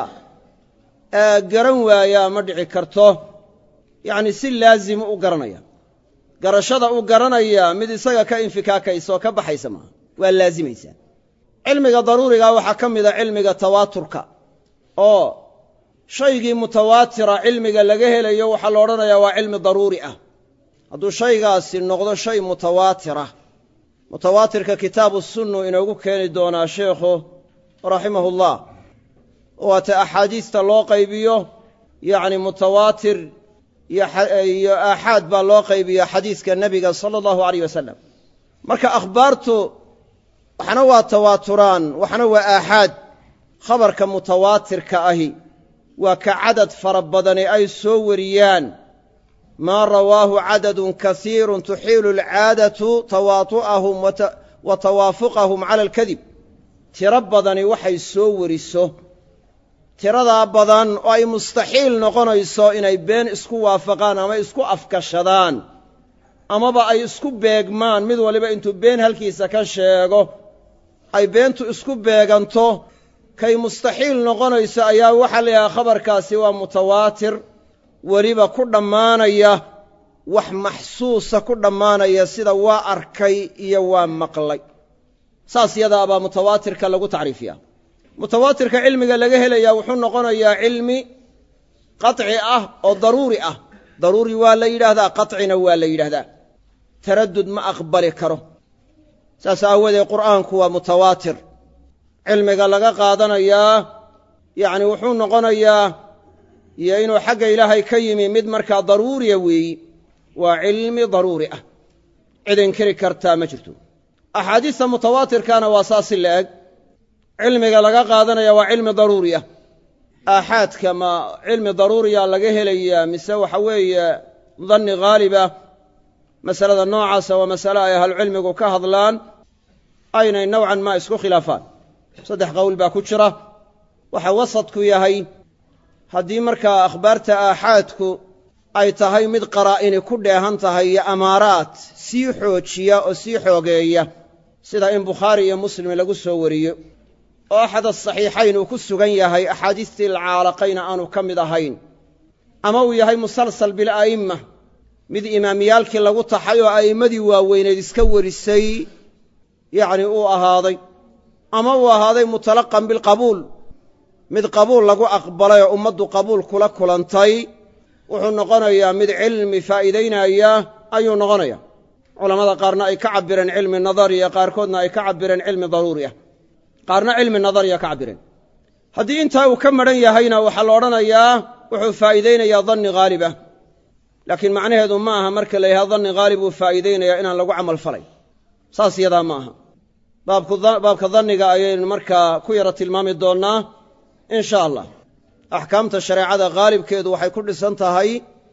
garan waayaa ma dhici karto yacni si laazimu u garanaya garashada u garanaya mid isaga ka infikaakaysa oo ka baxaysa maaha waa laazimaysaa cilmiga daruuriga waxaa ka mida cilmiga tawaaturka oo shaygii mutawaatira cilmiga laga helayo waxaa la odhanayaa waa cilmi daruuri ah hadduu shaygaasi noqdo shay mutawaatirah mutawaatirka kitaabu sunnu inoogu keeni doonaa sheekhu raximahullah waata axaadiista loo qaybiyo yacni mutawaatir iyo aaxaad baa loo qaybiya xadiiska nebiga sala allahu alayh wasalam marka akhbaartu waxna waa tawaaturaan waxna waa aaxaad khabarka mutawaatirka ahi waa ka cadad fara badani ay soo wariyaan maa rawaahu cadadun kasiirun tuxiilu alcaadatu tawaatu'ahum wa tawaafuqahum cala alkadib tiro badani waxay soo wariso tiradaa badan oo ay mustaxiil noqonayso inay been isku waafaqaan ama isku afkashadaan amaba ay isku beegmaan mid waliba intuu been halkiisa ka sheego ay beentu isku beeganto kay mustaxiil noqonayso ayaa waxaa la yidhaha khabarkaasi waa mutawaatir weliba ku dhammaanaya wax maxsuusa ku dhammaanaya sida waa arkay iyo waa maqlay saas yadaabaa mutawaatirka lagu tacriifiyaa mutawaatirka cilmiga laga helayaa wuxuu noqonayaa cilmi qaطci ah oo daruuri ah daruuri waa la yidhaahdaa qaطcina waa la yidhaahdaa taraddud ma aqbali karo saas aawadeed qur'aanku waa mutawaatir cilmiga laga qaadanayaa yacni wuxuu noqonayaa iyo inuu xagga ilaahay ka yimi mid markaa daruuriya weeyi waa cilmi daruuri ah cid inkiri kartaa ma jirto axaadiista mutawaatirkaana waa saasi la eg cilmiga laga qaadanaya waa cilmi daruuri ah aaxaadka ma cilmi daruuriya laga helayaa mise waxa weeye danni haalibah masalada noocaasa waa masale ay ahlucilmigu ka hadlaan aynay nowcan ma isku khilaafaan saddex qowl baa ku jira waxa wasadku yahay haddii markaa akhbaarta aaxaadku ay tahay mid qaraa'ini ku dheehan tahay iyo amaaraad sii xoojiya oo sii xoogeeya sida in bukhaari iyo muslim lagu soo wariyo oo axad asaxiixayn uu ku sugan yahay axaadiistii lacaalaqayna aanu ka mid ahayn ama uu yahay musalsal bila'imma mid imaamiyaalkii lagu taxay oo a'immadii waaweyneed iska warisay yacni uu ahaaday ama uu ahaaday mutalaqan bilqabuul mid qabuul lagu aqbalay oo ummaddu qabuul kula kulantay wuxuu noqonayaa mid cilmi faa'iidaynaya ayuu noqonaya culammada qaarna ay ka cabbireen cilmi nadariya qaarkoodna ay ka cabbireen cilmi daruuri ah qaarna cilmi nadariya ka cabbireen haddii intaa uu ka maran yahayna waxaa la odhanayaa wuxuu faa'iidaynayaa danni haalib ah laakiin macnaheedu ma aha marka la yidhaha danni haalib uu faa'iidaynayaa inaan lagu camal falay saas yadaa ma aha baabka danniga ayaynu markaa ku yara tilmaami doonnaa in sha allah axkaamta shareecada haalibkeedu waxay ku dhisan tahay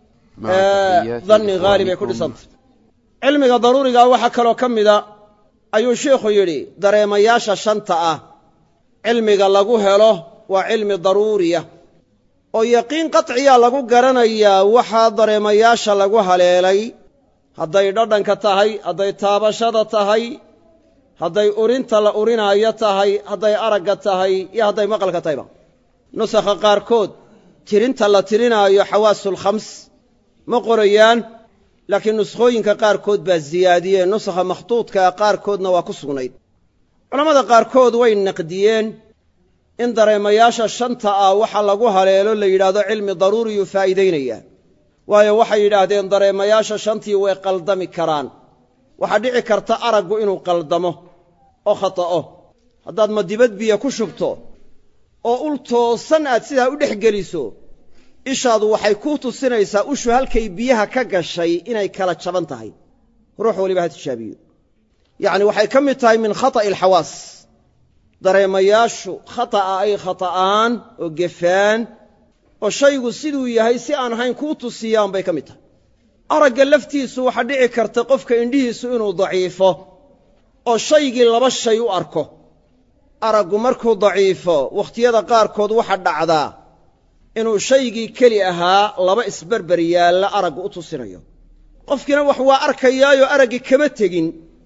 danni haalib ay ku dhisan tahay cilmiga daruurigaa waxaa kaloo ka mida ayuu sheikhu yidhi dareemayaasha shanta ah cilmiga lagu helo waa cilmi daruuriya oo yaqiin qatciya lagu garanayaa waxaa dareemayaasha lagu haleelay hadday dhadhanka tahay hadday taabashada tahay hadday urinta la urinaayo tahay hadday aragga tahay iyo hadday maqalka tahayba nusakha qaarkood tirinta la tirinaayo xawaasul khams ma qorayaan laakiin nuskhooyinka qaarkood baa siyaadiyeen nusakha makhtuudka qaarkoodna waa ku sugnayd culammada qaarkood way naqdiyeen in dareemayaasha shanta ah waxa lagu haleelo la yidhaahdo cilmi daruuriyuu faa'iidaynayaa waayo waxay yidhaahdeen dareemayaasha shantii way qaldami karaan waxaa dhici karta araggu inuu qaldamo oo khata'o haddaad madibad biyo ku shubto oo ul toosan aad sidaa u dhex geliso ishaadu waxay kuu tusinaysaa ushu halkay biyaha ka gashay inay kala jaban tahay ruux waliba ha tijaabiyo yacni waxay ka mid tahay min khata'i alxawaas dareemayaashu khata'a ay khata'aan oo gefaan oo shaygu siduu yahay si aan ahayn kuu tusiyaan bay ka mid tahay aragga laftiisu waxaa dhici karta qofka indhihiisu inuu daciifo oo shaygii laba shay u arko araggu markuu daciifo wakhtiyada qaarkood waxa dhacdaa inuu shaygii keli ahaa laba isberber yaalla araggu u tusinayo qofkiina wax waa arkayaayoo araggii kama tegin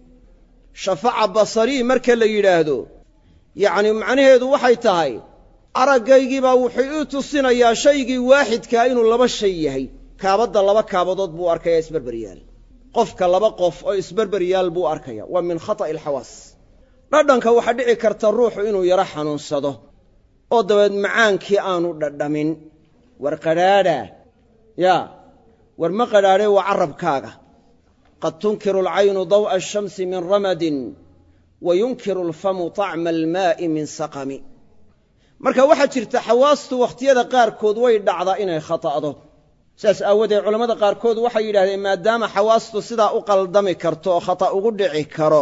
shafaca basarii marka la yidhaahdo yacni macnaheedu waxay tahay araggaygiibaa wuxuu ii tusinayaa shaygii waaxidkaa inuu laba shay yahay kaabadda laba kaabadood buu arkayaa isberber yaal qofka laba qof oo isberber yaal buu arkaya waa min khata'i alxawaas dhadhanka waxaa dhici karta ruuxu inuu yaro xanuunsado oo dabeed macaankii aanu dhadhamin war qadhaadha yaa war ma qadhaadhe waa carabkaaga qad tunkiru alcaynu daw'a ashamsi min ramadin wa yunkiru alfamu طacma almaa'i min saqami marka waxaa jirta xawaastu wakhtiyada qaarkood way dhacdaa inay khata'do saas aawadeed culammada qaarkood waxay yidhahdeen maadaama xawaastu sidaa u qaldami karto oo khata' ugu dhici karo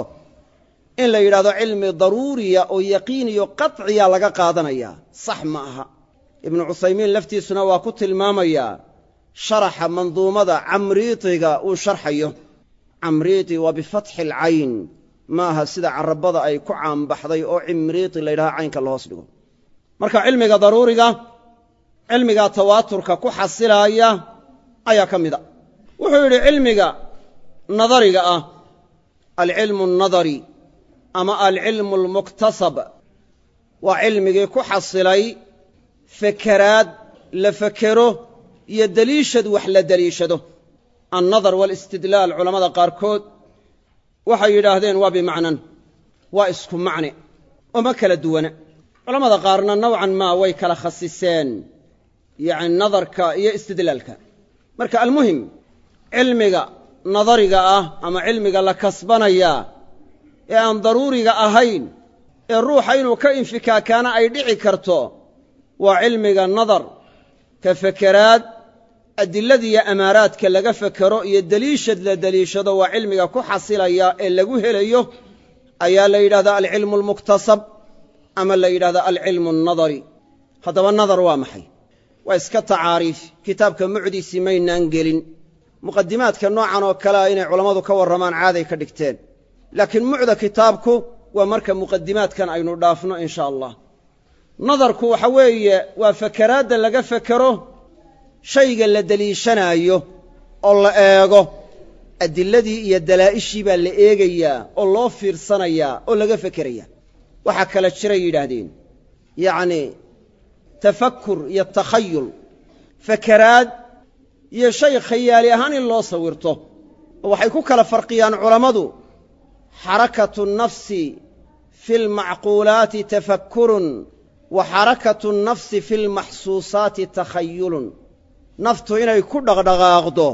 in la yidhahdo cilmi daruuriya oo yaqiiniyo qatciya laga qaadanayaa sax ma aha ibnu cuthaymiin laftiisuna waa ku tilmaamayaa sharaxa manduumada camriitiga uu sharxayo camriiti waa bifatxi alcayn ma aha sida carabada ay ku caanbaxday oo cimriiti la yidhahdo caynka la hoos dhigo marka cilmiga daruuriga cilmiga tawaaturka ku xasilaaya ayaa ka mid a wuxuu yidhi cilmiga nadariga ah alcilmu annadari ama alcilmu almuktasab waa cilmigii ku xasilay fekeraad la fekero iyo deliishad wax la deliishado annadar waalistidlaal culammada qaarkood waxay yidhaahdeen waa bimacnan waa isku macne oo ma kala duwana culammada qaarna nowcan maa way kala khasiseen yacni nadarka iyo istidlaalka marka almuhim cilmiga nadariga ah ama cilmiga la kasbanaya ee aan daruuriga ahayn ee ruuxa inuu ka infikaakaana ay dhici karto waa cilmiga nadar ka fekeraad adiladiiyo amaaraadka laga fekero iyo deliishad la deliishado waa cilmiga ku xasilaya ee lagu helayo ayaa la yidhahdaa alcilmu almuktasab ama la yidhahdaa alcilmu annadari haddaba nadar waa maxay waa iska tacaariif kitaabka mucdiisii maynaan gelin muqadimaadka noocan oo kalea inay culammadu ka warramaan caaday ka dhigteen laakiin mucda kitaabku waa marka muqadimaadkan aynu dhaafno in sha allah nadarku waxa weeye waa fekeraadda laga fekero shayga la deliishanaayo oo la eego adiladii iyo dalaa'ishii baa la eegayaa oo loo fiirsanayaa oo laga fekerayaa waxaa kala jiray yidhaahdeen yacni tafakur iyo takhayul fekeraad iyo shay khayaali ahaan in loo sawirto oo waxay ku kala farqiyaan culammadu xarakatu nnafsi fi lmacquulaati tafakkurun wa xarakatu nnafsi fi lmaxsuusaati takhayulun naftu inay ku dhaqdhaqaaqdo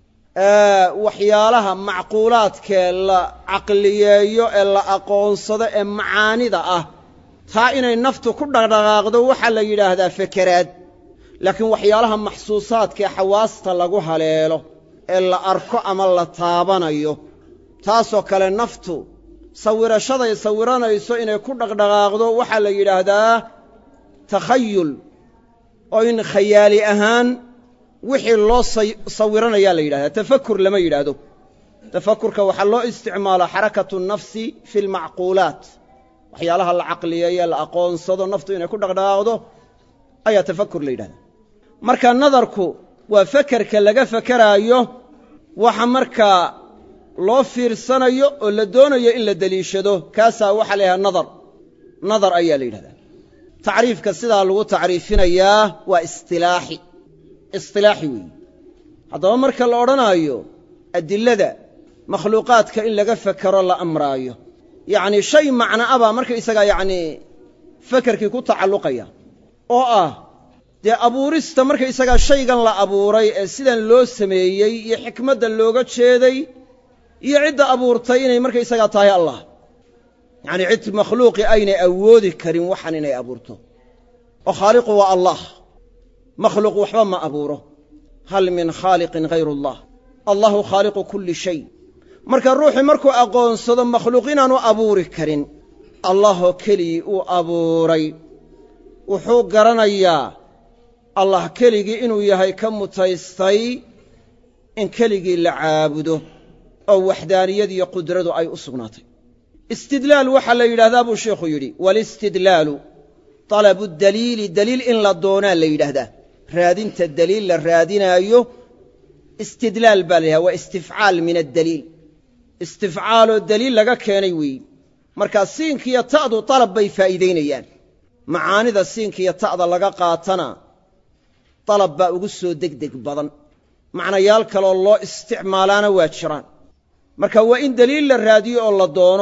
waxyaalaha macquulaadkee la caqliyeeyo ee la aqoonsado ee macaanida ah taa inay naftu ku dhaqdhaqaaqdo waxa la yidhaahdaa fakaraad laakiin waxyaalaha maxsuusaadka ee xawaasta lagu haleelo ee la arko ama la taabanayo taasoo kale naftu sawirashaday sawiranayso inay ku dhaqdhaqaaqdo waxaa la yidhaahdaa takhayul oo in khayaali ahaan wixii loo sawiranayaa la yidhahdaa tafakur lama yidhaahdo tafakurka waxaa loo isticmaalaa xarakatu nafsi fi lmacquulaat waxyaalaha la caqliyeeye la aqoonsado naftu inay ku dhaqdhaqaaqdo ayaa tafakur la yidhahdaa marka nadarku waa fakerka laga fakaraayo waxa markaa loo fiirsanayo oo la doonayo in la deliishado kaasaa waxaa la yidhahdaa nadar nadar ayaa la yidhahdaa tacriifka sidaa lagu tacriifinayaa waa istilaaxi istilaaxi weeye haddaba marka la odhanaayo adilada makhluuqaadka in laga fakero la amraayo yacnii shay macno a baa markaysagaa yacnii fakerkii ku tacalluqaya oo ah dee abuurista markaysagaa shaygan la abuuray ee sidan loo sameeyey iyo xikmadda looga jeeday iyo cidda abuurtay inay markaysagaa tahay allah yacnii cid makhluuqi aynay awoodi karin waxan inay abuurto oo khaaliqu waa allah makhluuq waxba ma abuuro hal min khaaliqin hayru allah allahu khaaliqu kulli shay marka ruuxii markuu aqoonsado makhluuq inaanu abuuri karin allahoo keligii uu abuuray wuxuu garanayaa allah keligii inuu yahay ka mutaystay in keligii la caabudo oo waxdaaniyad iyo qudradu ay u sugnaatay istidlaal waxaa la yidhahdaa buu sheikhu yidhi walistidlaalu talabu daliili daliil in la doonaa la yidhaahdaa raadinta daliil la raadinaayo istidlaal baa la yidhahda waa istifcaal min addaliil istifcaaloo daliil laga keenay weeye markaa siinkiiyo ta'du dalab bay faa'iidaynayaan macaanida siinkiiyo ta'da laga qaatana dalab baa ugu soo degdeg badan macnayaal kaloo loo isticmaalaana waa jiraan marka waa in daliil la raadiyo oo la doono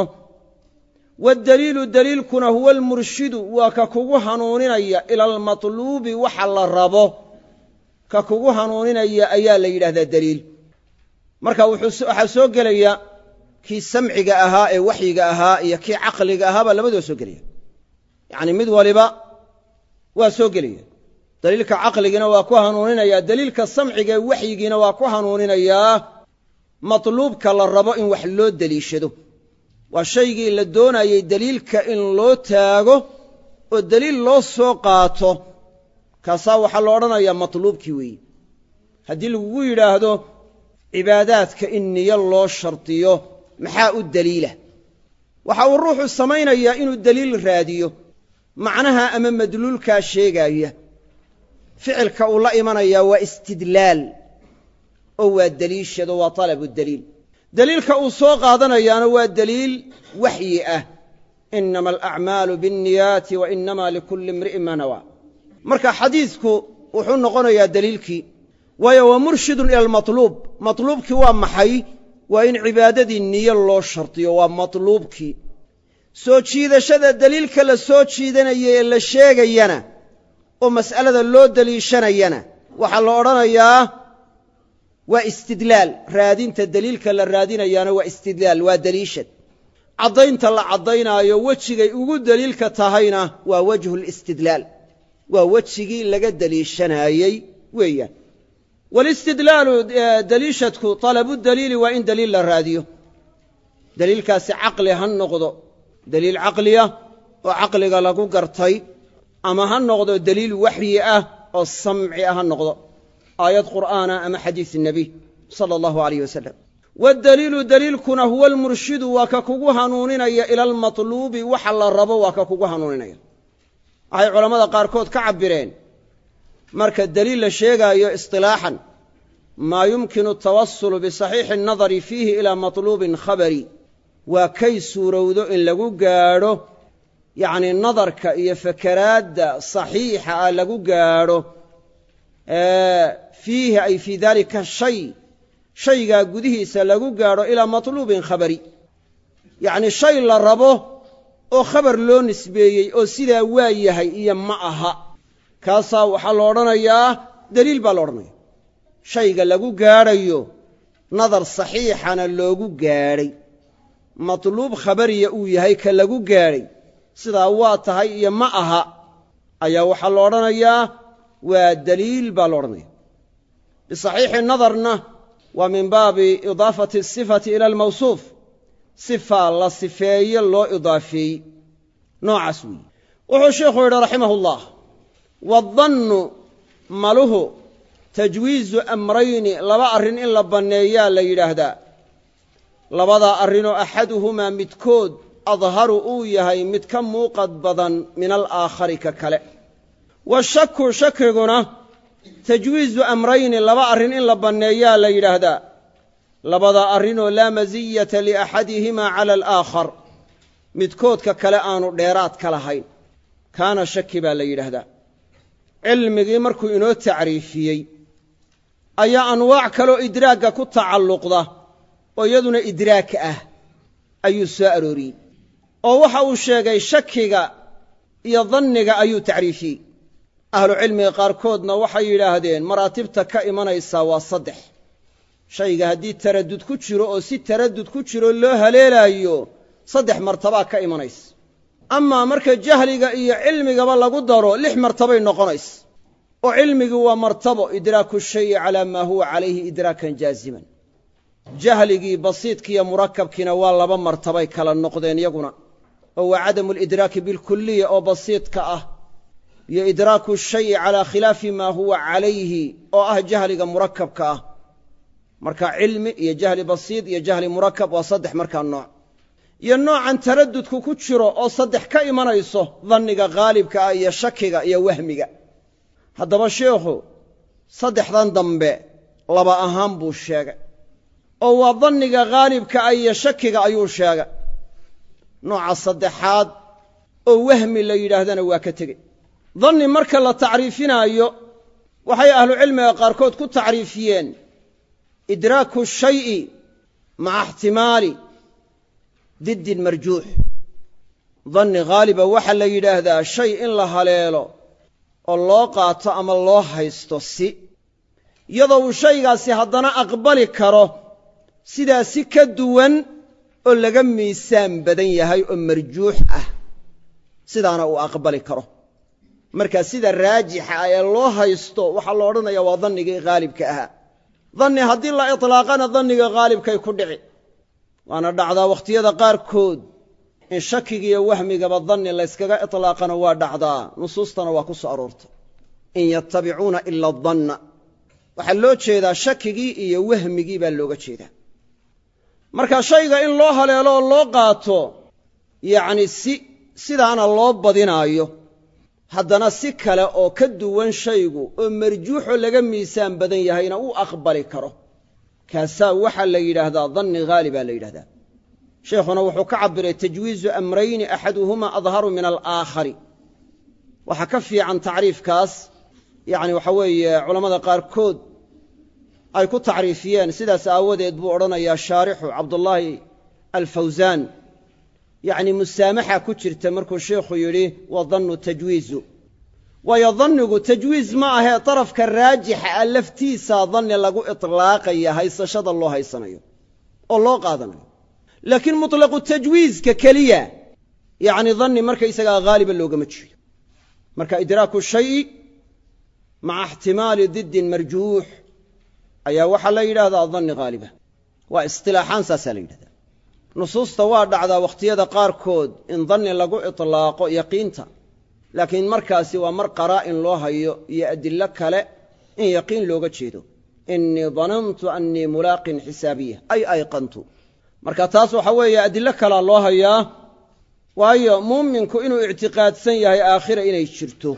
waddaliilu daliilkuna huwa almurshidu waa ka kugu hanuuninaya ila almatluubi waxa la rabo ka kugu hanuuninaya ayaa la yidhaahdaa daliil marka waxaa soo gelaya kii samciga ahaa ee waxyiga ahaa iyo kii caqliga ahaabaa labadoo soo gelaya yacni mid waliba waa soo gelaya daliilka caqligina waa ku hanuuninaya daliilka samciga ee waxyigiina waa ku hanuuninayaa matluubka la rabo in wax loo deliishado waa shaygii la doonayey daliilka in loo taago oo daliil loo soo qaato kaasaa waxaa la odhanayaa matluubkii weeye haddii lagugu yidhaahdo cibaadaadka in niyo loo shardiyo maxaa u daliila waxa uu ruuxu samaynayaa inuu daliil raadiyo macnaha ama madluulkaa sheegaaya ficilka uu la imanayaa waa istidlaal oo waa deliishado waa talabu daliil daliilka uu soo qaadanayaana waa daliil waxyi ah inama alacmaalu biاnniyaati wa inama likulli imri'in maa nawaa marka xadiidku wuxuu noqonayaa daliilkii waayo waa murshidun ila almatluub matluubkii waa maxay waa in cibaadadii niyo loo shardiyo waa matluubkii soo jiidashada daliilka la soo jiidanaya ee la sheegayana oo mas'alada loo deliishanayana waxaa la odhanayaa waa istidlaal raadinta daliilka la raadinayaana waa istidlaal waa deliishad caddaynta la caddaynaayo wejigay ugu deliilka tahayna waa wajhu listidlaal waa wejigii laga deliishanaayey weeyaan walistidlaalu deliishadku talabu daliili waa in daliil la raadiyo daliilkaasi caqli ha noqdo daliil caqliya oo caqliga lagu gartay ama ha noqdo daliil waxyi ah oo samci ah ha noqdo aayad qur'aana ama xadiis nebiy sala allahu alayh wasalam waddaliilu daliilkuna huwa almurshidu waa ka kugu hanuuninaya ila almatluubi waxa la rabo waa ka kugu hanuuninaya waxay culammada qaarkood ka cabbireen marka daliil la sheegaayo isطilaaxan maa yumkinu atawasulu bisaxiixi الnadari fiihi ilaa matluubin khabari waa kay suurowdo in lagu gaadho yacnii nadarka iyo fakaraadda saxiixa ah lagu gaadho fiihi ay fii daalika shay shaygaa gudihiisa lagu gaadho ilaa matluubin khabari yacnii shay la rabo oo khabar loo nisbeeyey oo sidaa waa yahay iyo ma aha kaasaa waxaa la odhanayaa daliil baa la odhanaya shayga lagu gaadhayo nadar saxiixana loogu gaadhay matluub khabariya uu yahay ka lagu gaadhay sidaa waa tahay iyo ma aha ayaa waxaa la odhanayaa waa daliil baa la odhanaya bisaxiixi nadarna waa min baabi idaafati asifati ila almawsuuf sifa la sifeeye loo idaafeeyey noocaas weeye wuxuu sheikhu yidhi raximahullah waadannu maluhu tajwiizu amrayni laba arrin in la banneeyaa la yidhaahdaa labadaa arrinoo axaduhumaa midkood adharu uu yahay mid ka muuqad badan min alaakhari ka kale washaku shakiguna tajwiizu amrayni laba arrin in la banneeyaa la yidhaahdaa labadaa arrinoo laa masiyata liaxadihimaa cala alaakhar midkoodka kale aanu dheeraad ka lahayn kaana shaki baa la yidhaahdaa cilmigii markuu inoo tacriifiyey ayaa anwaac kaloo idraagga ku tacalluqda oo iyaduna idraag ah ayuu soo arooriyey oo waxa uu sheegay shakiga iyo danniga ayuu tacriifiyey ahlucilmiga qaarkoodna waxay yidhaahdeen maraatibta ka imanaysaa waa saddex shayga haddii taraddud ku jiro oo si taraddud ku jiro loo haleelaayo saddex martabaa ka imanaysa amaa marka jahliga iyo cilmigaba lagu daro lix martabay noqonaysa oo cilmigii waa martabo idraaku shayi calaa maa huwa calayhi idraakan jaaziman jahligii basiidkiiyo murakabkiina waa laba martabay kala noqdeen yaguna oo waa cadamu lidraaki bilkuliya oo basiidka ah iyo idraaku shayi calaa khilaafi maa huwa calayhi oo ah jahliga murakabka ah marka cilmi iyo jahli basiid iyo jahli murakab waa saddex markaa nooc iyo noocan taraddudku ku jiro oo saddex ka imanayso danniga haalibka ah iyo shakiga iyo wahmiga haddaba sheekhu saddexdan dambe laba ahaan buu sheegay oo waa danniga haalibka ah iyo shakiga ayuu sheegay nooca saddexaad oo wahmi la yidhaahdana waa ka tegey danni marka la tacriifinaayo waxay ahlucilmiga qaarkood ku tacriifiyeen idraaku shayi maca ixtimaali diddi marjuux danni haaliba waxaa la yidhaahdaa shay in la haleelo oo loo qaato ama loo haysto si iyadoo uu shaygaasi haddana aqbali karo sidaa si ka duwan oo laga miisaan badan yahay oo marjuux ah sidaana uu aqbali karo markaa sida raajixa ah ee loo haysto waxaa la odhanayaa waa dannigii haalibka ahaa danni haddii la itlaaqana danniga haalibkay ku dhici waana dhacdaa wakhtiyada qaarkood in shakigiiyo wahmigaba danni layskaga itlaaqana waa dhacdaa nusuustana waa ku soo aroortay in yattabicuuna ila adanna waxaa loo jeedaa shakigii iyo wahmigii baa looga jeedaa marka shayga in loo haleelo oo loo qaato yacni si sidaana loo badinaayo haddana si kale oo ka duwan shaygu oo marjuuxoo laga miisaan badan yahayna uu aqbali karo kaasaa waxaa la yidhaahdaa danni haalibaa la yidhahdaa sheekhuna wuxuu ka cabbiray tajwiizu amrayni axaduhumaa adharu min alaakhari waxaa ka fiican tacriifkaas yacni waxa weeye culammada qaarkood ay ku tacriifiyeen sidaas aawadeed buu odhanayaa shaarixu cabdullaahi alfawsaan yacni musaamaxa ku jirta markuu sheikhu yidhi wa dannu tajwiizu waayo dannigu tajwiiz ma ahee darafka raajixa ah laftiisaa danni lagu itlaaqaya haysashada loo haysanayo oo loo qaadanayo laakiin mutlaqu tajwiizka keliya yacni danni markaysagaa haaliba loogama jeedo marka idraaku shayi maca ixtimaali diddin marjuux ayaa waxaa la yidhaahdaa danni haaliba waa istilaaxaan saasaa la yidhahdaa nusuusta waa dhacdaa wakhtiyada qaarkood in danni lagu itlaaqo yaqiinta laakiin markaasi waa mar qaraa'in loo hayo iyo adillo kale in yaqiin looga jeedo innii danantu annii mulaaqin xisaabiya ay ayqantu marka taas waxa weeye adillo kalaa loo hayaa waayo muuminku inuu ictiqaadsan yahay aakhira inay jirto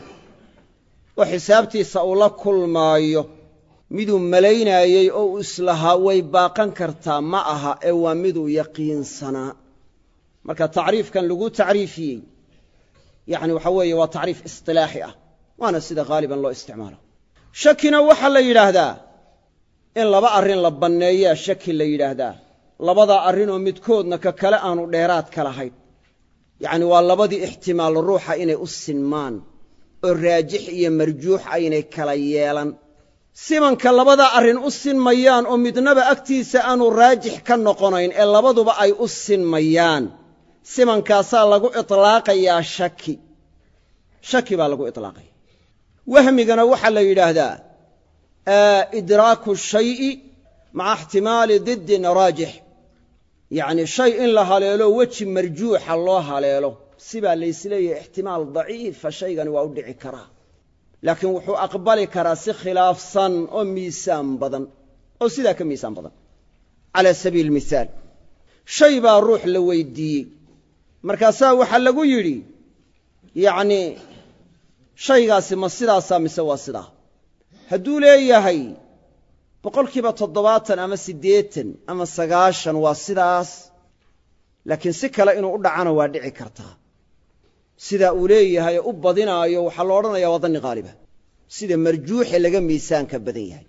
oo xisaabtiisa uu la kulmaayo miduu malaynaayey oo u islahaa way baaqan kartaa ma aha ee waa miduu yaqiinsanaa marka tacriifkan lagu tacriifiyey yacni waxa weeye waa tacriif istilaaxi ah waana sida haaliban loo isticmaalo shakina waxaa la yidhaahdaa in laba arrin la banneeyaa shaki la yidhaahdaa labadaa arrinoo midkoodna ka kale aanu dheeraad ka lahayn yacni waa labadii ixtimaal ruuxa inay u sinmaan oo raajix iyo marjuux aynay kala yeelan simanka labadaa arrin u sinmayaan oo midnaba agtiisa aanu raajix ka noqonayn ee labaduba ay u sinmayaan simankaasaa lagu itlaaqayaa shaki shaki baa lagu itlaaqaya wahmigana waxaa la yidhaahdaa idraaku shay'i maca ixtimaali diddin raajix yacni shay in la haleelo weji marjuuxa loo haleelo sibaa laysleeyahay ixtimaal daciifa shaygani waa u dhici karaa laakiin wuxuu aqbali karaa si khilaafsan oo miisaan badan oo sidaa ka miisaan badan calaa sabiili mihaal shay baa ruux la weydiiyey markaasaa waxaa lagu yidhi yacnii shaygaasi ma sidaasaa mise waa sidaa hadduu leeyahay boqolkiiba toddobaatan ama siddeetan ama sagaashan waa sidaas laakiin si kale inuu u dhacana waa dhici kartaa sidaa uu leeyahay u badinaayo waxaa lo odhanayaa waa danni qaaliba sida marjuuxe laga miisaanka badan yahay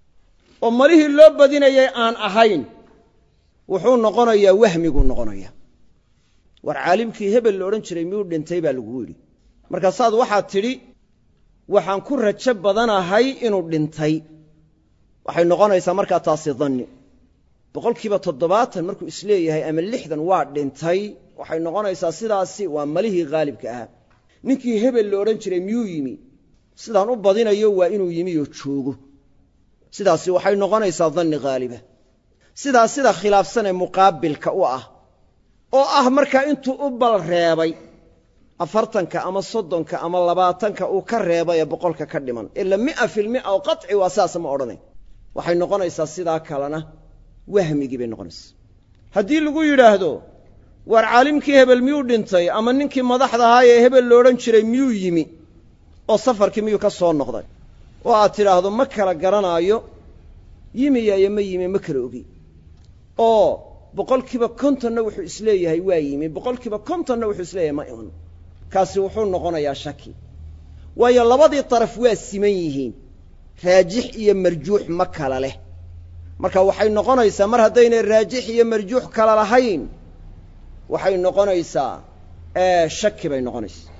oo malihii loo badinayay aan ahayn wuxuu noqonayaa wahmiguu noqonaya war caalimkii hebel la odhan jiray miyuu dhintay baa lagu yidhi markaasaad waxaad tidhi waxaan ku rajo badanahay inuu dhintay waxay noqonaysaa markaa taasi danni boqolkiiba toddobaatan markuu isleeyahay ama lixdan waa dhintay waxay noqonaysaa sidaasi waa malihii haalibka ahaa ninkii hebel la odhan jiray miyuu yimi sidaan u badinayo waa inuu yimi oo joogo sidaasi waxay noqonaysaa danni haaliba sidaa sida khilaafsan ee muqaabilka u ah oo ah markaa intuu u bal reebay afartanka ama soddonka ama labaatanka uu ka reebay ee boqolka ka dhiman ila mia filmia oo qaci waa saasa ma odhanay waxay noqonaysaa sidaa kalena wahmigii bay noqonaysaa haddii lagu yidhaahdo war caalimkii hebel miyuu dhintay ama ninkii madaxda ahaa ee hebel lo odhan jiray miyuu yimi oo safarkii miyuu ka soo noqday oo aad tidhaahdo ma kala garanaayo yimiya iyo ma yimi ma kala ogi oo boqolkiiba kontonna wuxuu isleeyahay waa yimi boqolkiiba kontonna wuxuu isleeyahay ma iman kaasi wuxuu noqonayaa shaki waayo labadii daraf waa siman yihiin raajix iyo marjuux ma kala leh marka waxay noqonaysaa mar haddaynay raajix iyo marjuux kala lahayn waxay noqonaysaa shaki bay noqonaysaa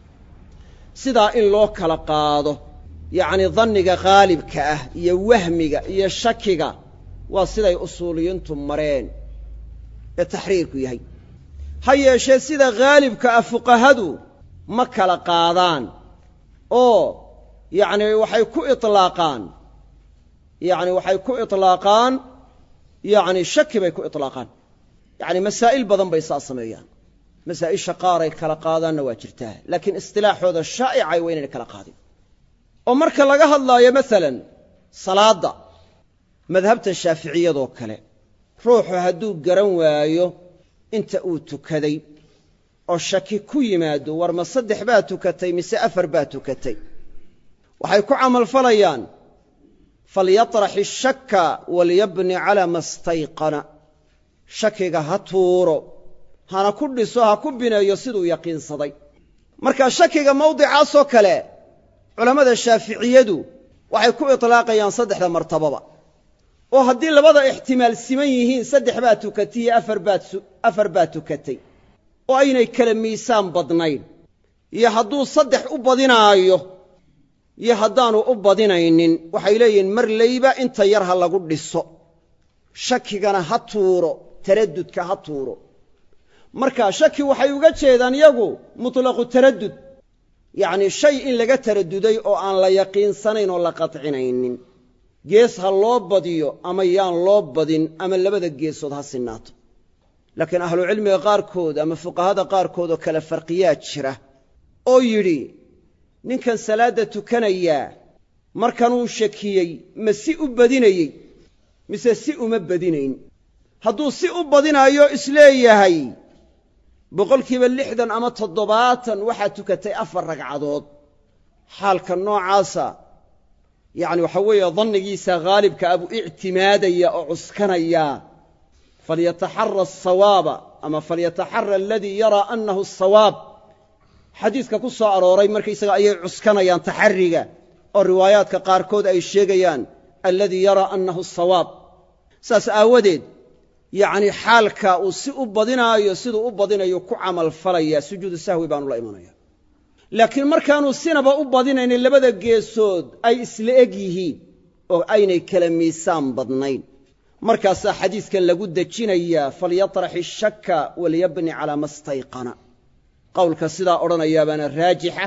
sidaa in loo kala qaado yacni danniga haalibka ah iyo wahmiga iyo shakiga waa siday usuuliyiintu mareen ee taxriirku yahay ha yeeshee sida haalibka ah fuqahadu ma kala qaadaan oo yacni waxay ku itlaaqaan yacni waxay ku itlaaqaan yacni shaki bay ku itlaaqaan yacni masaa'il badan bay saa sameeyaan masaa'isha qaaray kala qaadaanna waa jirtaa laakiin istilaaxooda shaa'icay waa inayna kala qaadin oo marka laga hadlaayo maalan salaadda madhabtan shaaficiyadoo kale ruuxu hadduu garan waayo inta uu tukaday oo shaki ku yimaado war ma saddex baa tukatay mise afar baa tukatay waxay ku camalfalayaan falyatrax ishakka walyabni calaa ma stayqana shakiga ha tuuro hana ku dhiso ha ku bineeyo siduu yaqiinsaday marka shakiga mawdicaasoo kale culammada shaaficiyadu waxay ku itlaaqayaan saddexda martababa oo haddii labada ixtimaal siman yihiin saddex baa tukatay iyo afar baad afar baa tukatay oo aynay kala miisaan badnayn iyo hadduu saddex u badinaayo iyo haddaanu u badinaynin waxay leeyihiin mar layba inta yar ha lagu dhiso shakigana ha tuuro taraddudka ha tuuro marka shaki waxay uga jeedaan iyagu mutlaqu taraddud yacni shay in laga taradduday oo aan la yaqiinsanayn oo la qadcinaynin gees ha loo badiyo ama yaan loo badin ama labada geesood ha sinaato laakiin ahlucilmiga qaarkood ama fuqahada qaarkood oo kale farqiyaa jira oo yidhi ninkan salaadda tukanayaa markanuu shakiyey ma si u badinayey mise si uma badinayn hadduu si u badinaayo isleeyahay boqolkiiba lixdan ama toddobaatan waxaa tukatay afar ragcadood xaalka noocaasa yacni waxaa weeye dannigiisa haalibka abuu ictimaadaya oo cuskanaya falyataxara asawaaba ama falyataxara aladii yaraa annahu asawaab xadiiska ku soo arooray markaysaga ayay cuskanayaan taxariga oo riwaayaadka qaarkood ay sheegayaan alladii yaraa annahu asawaab saas aawadeed yacni xaalka uu si u badinaayo siduu u badinayo ku camal falayaa sujuudu sahwi baanu la imanaya laakiin markaanuu sinaba u badinaynin labada geesood ay isla eg yihiin oo aynay kala miisaan badnayn markaasaa xadiiskan lagu dejinayaa falyatrax ishaka walyabni calaa ma stayqana qowlka sidaa odhanayaa baana raajixa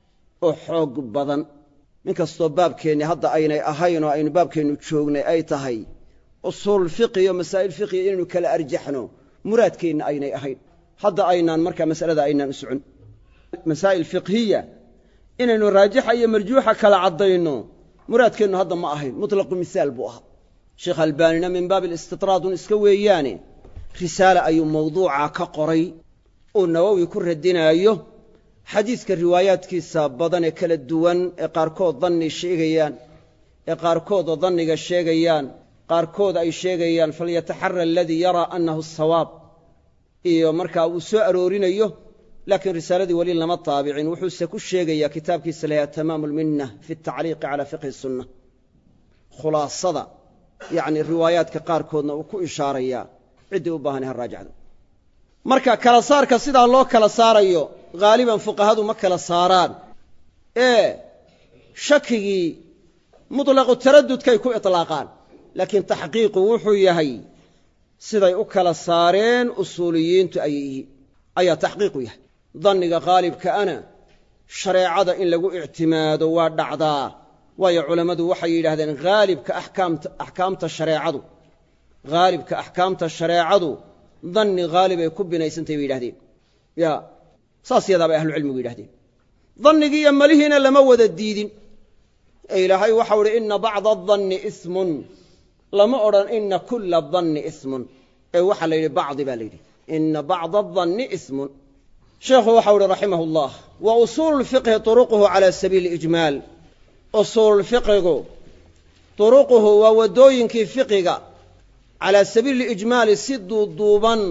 oo xoog badan inkastoo baabkeenni hadda aynay ahayn oo aynu baabkeennu joognay ay tahay usuul fiqhi iyo masaa'il fiqhi inaynu kala arjaxno muraadkeenna aynay ahayn hadda aynaan markaa masalada aynaan u socon masaa'il fiqhiya inaynu raajixa iyo marjuuxa kala caddayno muraadkeennu hadda ma ahayn mutlaqu misaal buu ahaa sheekh albaanina min baab alistitraadun iska weeyaane risaale ayuu mawduuca ka qoray uu nawowi ku radinaayo xadiiska riwaayaadkiisa badan ee kala duwan ee qaarkood danni sheegayaan ee qaarkood oo danniga sheegayaan qaarkood ay sheegayaan falyataxara aladii yaraa annahu asawaab iyo markaa uu soo aroorinayo laakiin risaaladii weli lama taabicin wuxuuse ku sheegayaa kitaabkiisa lahaa tamaamu lminna fi atacliiqi calaa fiqhi sunna khulaasada yacni riwaayaadka qaarkoodna uu ku ishaarayaa ciddii u baahan ha raajacdo marka kala saarka sidaa loo kala saarayo haaliban fuqahadu ma kala saaraan ee shakigii mutlaqu taraddudkay ku itlaaqaan laakiin taxqiiqu wuxuu yahay siday u kala saareen usuuliyiintu ay yihiin ayaa taxqiiqu yahay danniga haalibkaana shareecada in lagu ictimaado waa dhacdaa waayo culammadu waxay yidhaahdeen haalibka axkaamta axkaamta shareecadu haalibka axkaamta shareecadu danni haalibay ku binaysantay bay yidhahdeen ya saas yadaabay ahlucilmigu yidhahdeen dannigii iyo malihiina lama wada diidin ee ilaahay waxau idhi ina bacda adanni ismun lama odhan ina kulla danni ismun ee waxaa la yidhi bacdi baa la yidhi ina bacda adanni ismun sheekhu waxau idhi raximah ullah wa usuulu lfiqhi turuquhu cala sabiili ijmaal usuululfiqigu turuquhu waa waddooyinkii fiqiga calaa sabiili ijmaali si duuduuban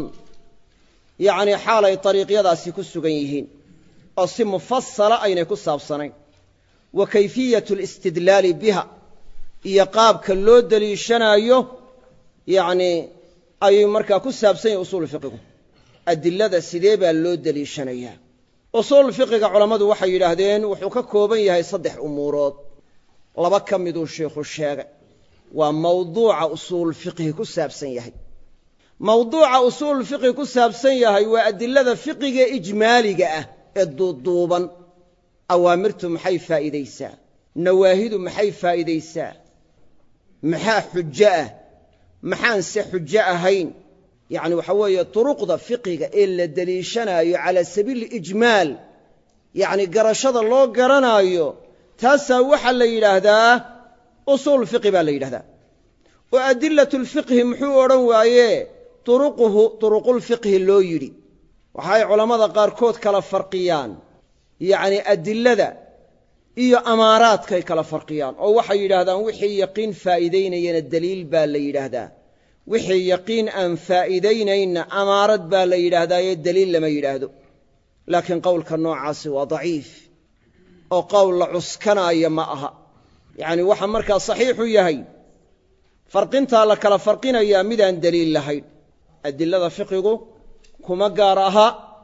yacni xaalay dariiqyadaasi ku sugan yihiin oo si mufasala aynay ku saabsanayn wa kayfiyatu alistidlaali biha iyo qaabka loo deliishanaayo yacni ayuu markaa ku saabsan yahay usuulu fiqigu adilada sidee baa loo deliishanayaa usuul fiqiga culammadu waxay yidhaahdeen wuxuu ka kooban yahay saddex umuurood laba ka miduu sheikhu sheegay waa mawduuca usuul fiqhi ku saabsan yahay mawduuca usuul fiqhi ku saabsan yahay waa adilada fiqiga ijmaaliga ah ee duuduuban awaamirtu maxay faa'iidaysaa nawaahidu maxay faa'iidaysaa maxaa xujo ah maxaanse xujo ahayn yacni waxa weeye turuqda fiqiga ee la deliishanaayo calaa sabiili ijmaal yacni garashada loo garanaayo taasaa waxaa la yidhaahdaa usuul fiqhi baa la yidhahdaa oo adilatulfiqhi muxuu odhan waaye turuquhu turuqulfiqhi loo yidhi waxay culammada qaarkood kala farqiyaan yacni adilada iyo amaaraadkay kala farqiyaan oo waxay yidhaahdaan wixii yaqiin faa'iidaynayana daliil baa la yidhaahdaa wixii yaqiin aan faa'iidaynayna amaarad baa la yidhaahdaaye daliil lama yidhaahdo laakiin qowlka noocaasi waa daciif oo qowl la cuskanaayo ma aha yacni waxa markaa saxiixu yahay farqintaa la kala farqinayaa midaan daliil lahayn adilada fiqigu kuma gaar aha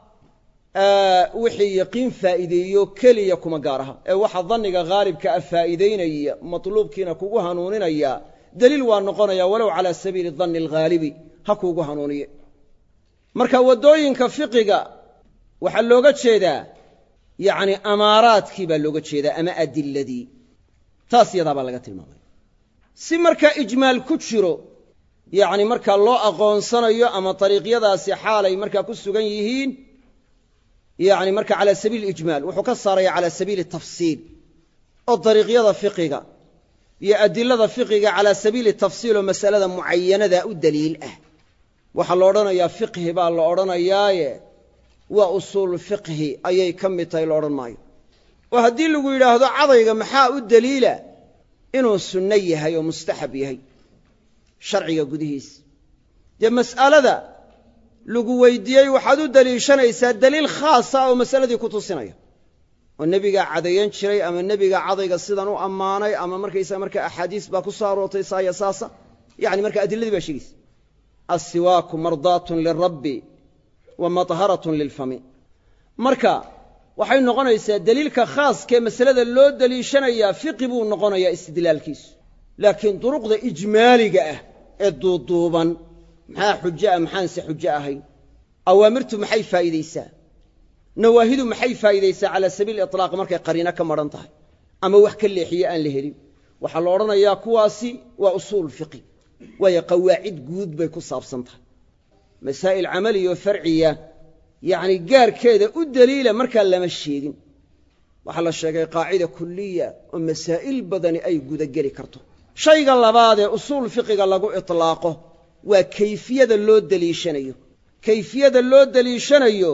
wixii yaqiin faa'iideeyo keliya kuma gaar aha ee waxa danniga haalibka ah faa'iidaynaya matluubkiina kugu hanuuninaya daliil waa noqonaya walow calaa sabiili danni alghaalibi ha kuugu hanuuniye marka waddooyinka fiqiga waxaa looga jeedaa yacni amaaraadkii baa looga jeedaa ama adiladii taas yadaa baa laga tilmaamaya si markaa ijmaal ku jiro yacni markaa loo aqoonsanayo ama dariiqyadaasi xaalay markaa ku sugan yihiin yacni marka calaa sabiili ijmaal wuxuu ka saaraya calaa sabiili tafsiil oo dariiqyada fiqiga iyo adilada fiqiga calaa sabiili tafsiil oo masalada mucayanada u daliil ah waxaa la odhanayaa fiqhi baa la odhanayaaye waa usuul fiqhi ayay ka mid tahay la odhan maayo oo haddii lagu yidhaahdo cadayga maxaa u daliila inuu sunno yahay oo mustaxab yahay sharciga gudihiisa dee mas'alada lagu weydiiyey waxaad u deliishanaysaa daliil khaasa oo masaladii ku tusinaya oo nebigaa cadayan jiray ama nebiga cadayga sidan u ammaanay ama markaysaa marka axaadiis baa ku soo aroortay saaya saasa yacni marka adiladii baa sheegaysa assiwaaku mardaatun lirabbi wa matharatun lilfami marka waxay noqonaysaa daliilka khaaskee masalada loo deliishanayaa fiqi buu noqonayaa istidlaalkiisu laakiin duruqda ijmaaliga ah ee duuduuban maxaa xujo ah maxaanse xujo ahayn awaamirtu maxay faa'iidaysaa nawaahidu maxay faa'iidaysaa cala sabiil iطlaaq markay qariino ka maran tahay ama wax ka leexiye aan la helin waxaa la odhanayaa kuwaasi waa usuul fiqi waayo qawaacid guud bay ku saabsan tahay masaa'il camaliya oo farciya yacni gaarkeeda u daliila markaa lama sheegin waxaa la sheegay qaacida kuliya oo masaa'il badani ay gudageli karto shayga labaad ee usuul fiqiga lagu iطlaaqo waa kayfiyada loo daliishanayo kayfiyada loo daliishanayo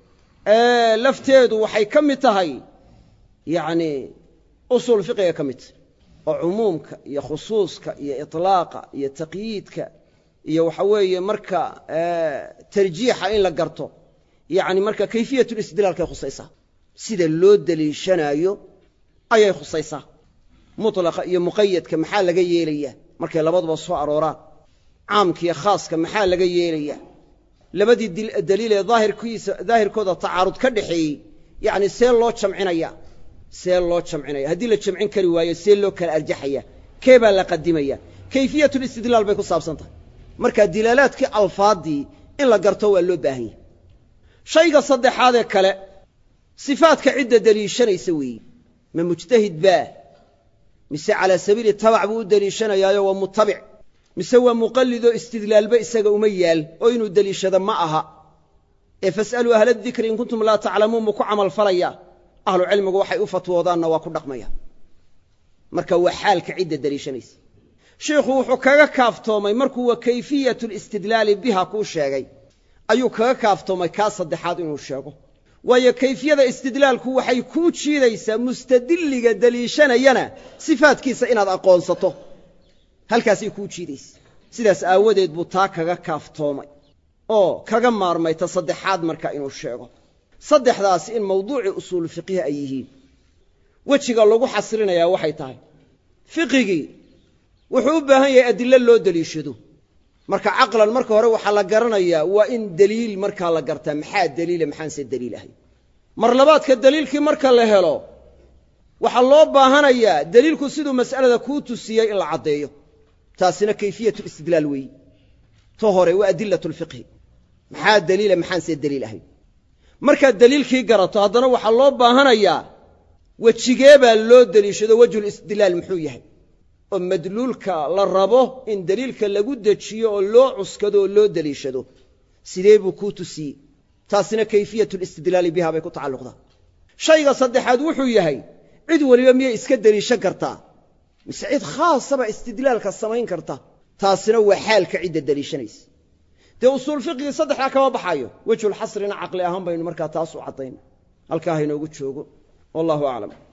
ee lafteedu waxay ka mid tahay yacni usuul fiqiga ka mid oo cumuumka iyo khusuuska iyo iطlaaqa iyo taqyiidka iyo waxa weeye marka tarjiixa in la garto yacni marka kayfiyatu listidlaalkay khusaysaa sida loo daliishanayo ayay khusaysaa mutlaqa iyo muqayadka maxaa laga yeelayaa markay labaduba soo arooraan caamka iyo khaaska maxaa laga yeelayaa labadii daliil ee daahirkiisa daahirkooda tacaarud ka dhaxeeyey yacni see loo jamcinaya see loo jamcinaya haddii la jamcin kari waayo see loo kala arjaxaya kee baa la qadimaya kayfiyatu listidlaal bay ku saabsan tahay marka dilaalaadkii alfaadii in la garto waa loo baahan yahay shayga saddexaad ee kale sifaadka cidda daliishanaysa weeye ma mujtahid baa mise calaa sabiili tabac buu u daliishanayaayo waa mutabic mise waa muqallidoo istidlaalba isaga uma yaal oo inuu daliishado ma aha ee fas'aluu ahla dikri in kuntum laa taclamuun buu ku camal falaya ahlu cilmigu waxay u fatwoodaanna waa ku dhaqmaya marka waa xaalka cidda daliishanaysa sheikhu wuxuu kaga kaaftoomay markuu wa kayfiyatu listidlaali biha kuu sheegay ayuu kaga kaaftoomay kaa saddexaad inuu sheego waayo kayfiyada istidlaalku waxay kuu jiidaysaa mustadilliga daliishanayana sifaadkiisa inaad aqoonsato halkaasay kuu jiidaysa sidaas aawadeed buu taa kaga kaaftoomay oo kaga maarmay ta saddexaad marka inuu sheego saddexdaas in mawduuci usuul fiqhi ay yihiin wejiga lagu xasrinayaa waxay tahay fiqigii wuxuu u baahan yahay adilo loo daliishado marka caqlan marka hore waxaa la garanayaa waa in daliil markaa la gartaa maxaa daliila maxaanse daliil ahay mar labaadka daliilkii marka la helo waxaa loo baahanayaa daliilku siduu mas'alada kuu tusiyey in la caddeeyo taasina kayfiyatu istidlaal weeyi to hore waa adilatu lfiqhi maxaa daliila maxaanse daliil ahay markaad daliilkii garato haddana waxaa loo baahanayaa wejigee baa loo daliishado wejhul istidlaal muxuu yahay oo madluulka la rabo in daliilka lagu dejiyo oo loo cuskado oo loo daliishado sidee buu kuu tusiyey taasina kayfiyatu listidlaali biha bay ku tacalluqdaa shayga saddexaad wuxuu yahay cid waliba miyay iska daliishan kartaa mise cid khaasaba istidlaalka samayn karta taasina waa xaalka cidda daliishanaysa dee usuul fiqigii saddexdaa kama baxayo wejhulxasrina caqli ahaan baynu markaa taas u caddayn halkaa haynoogu joogo wallahu aclam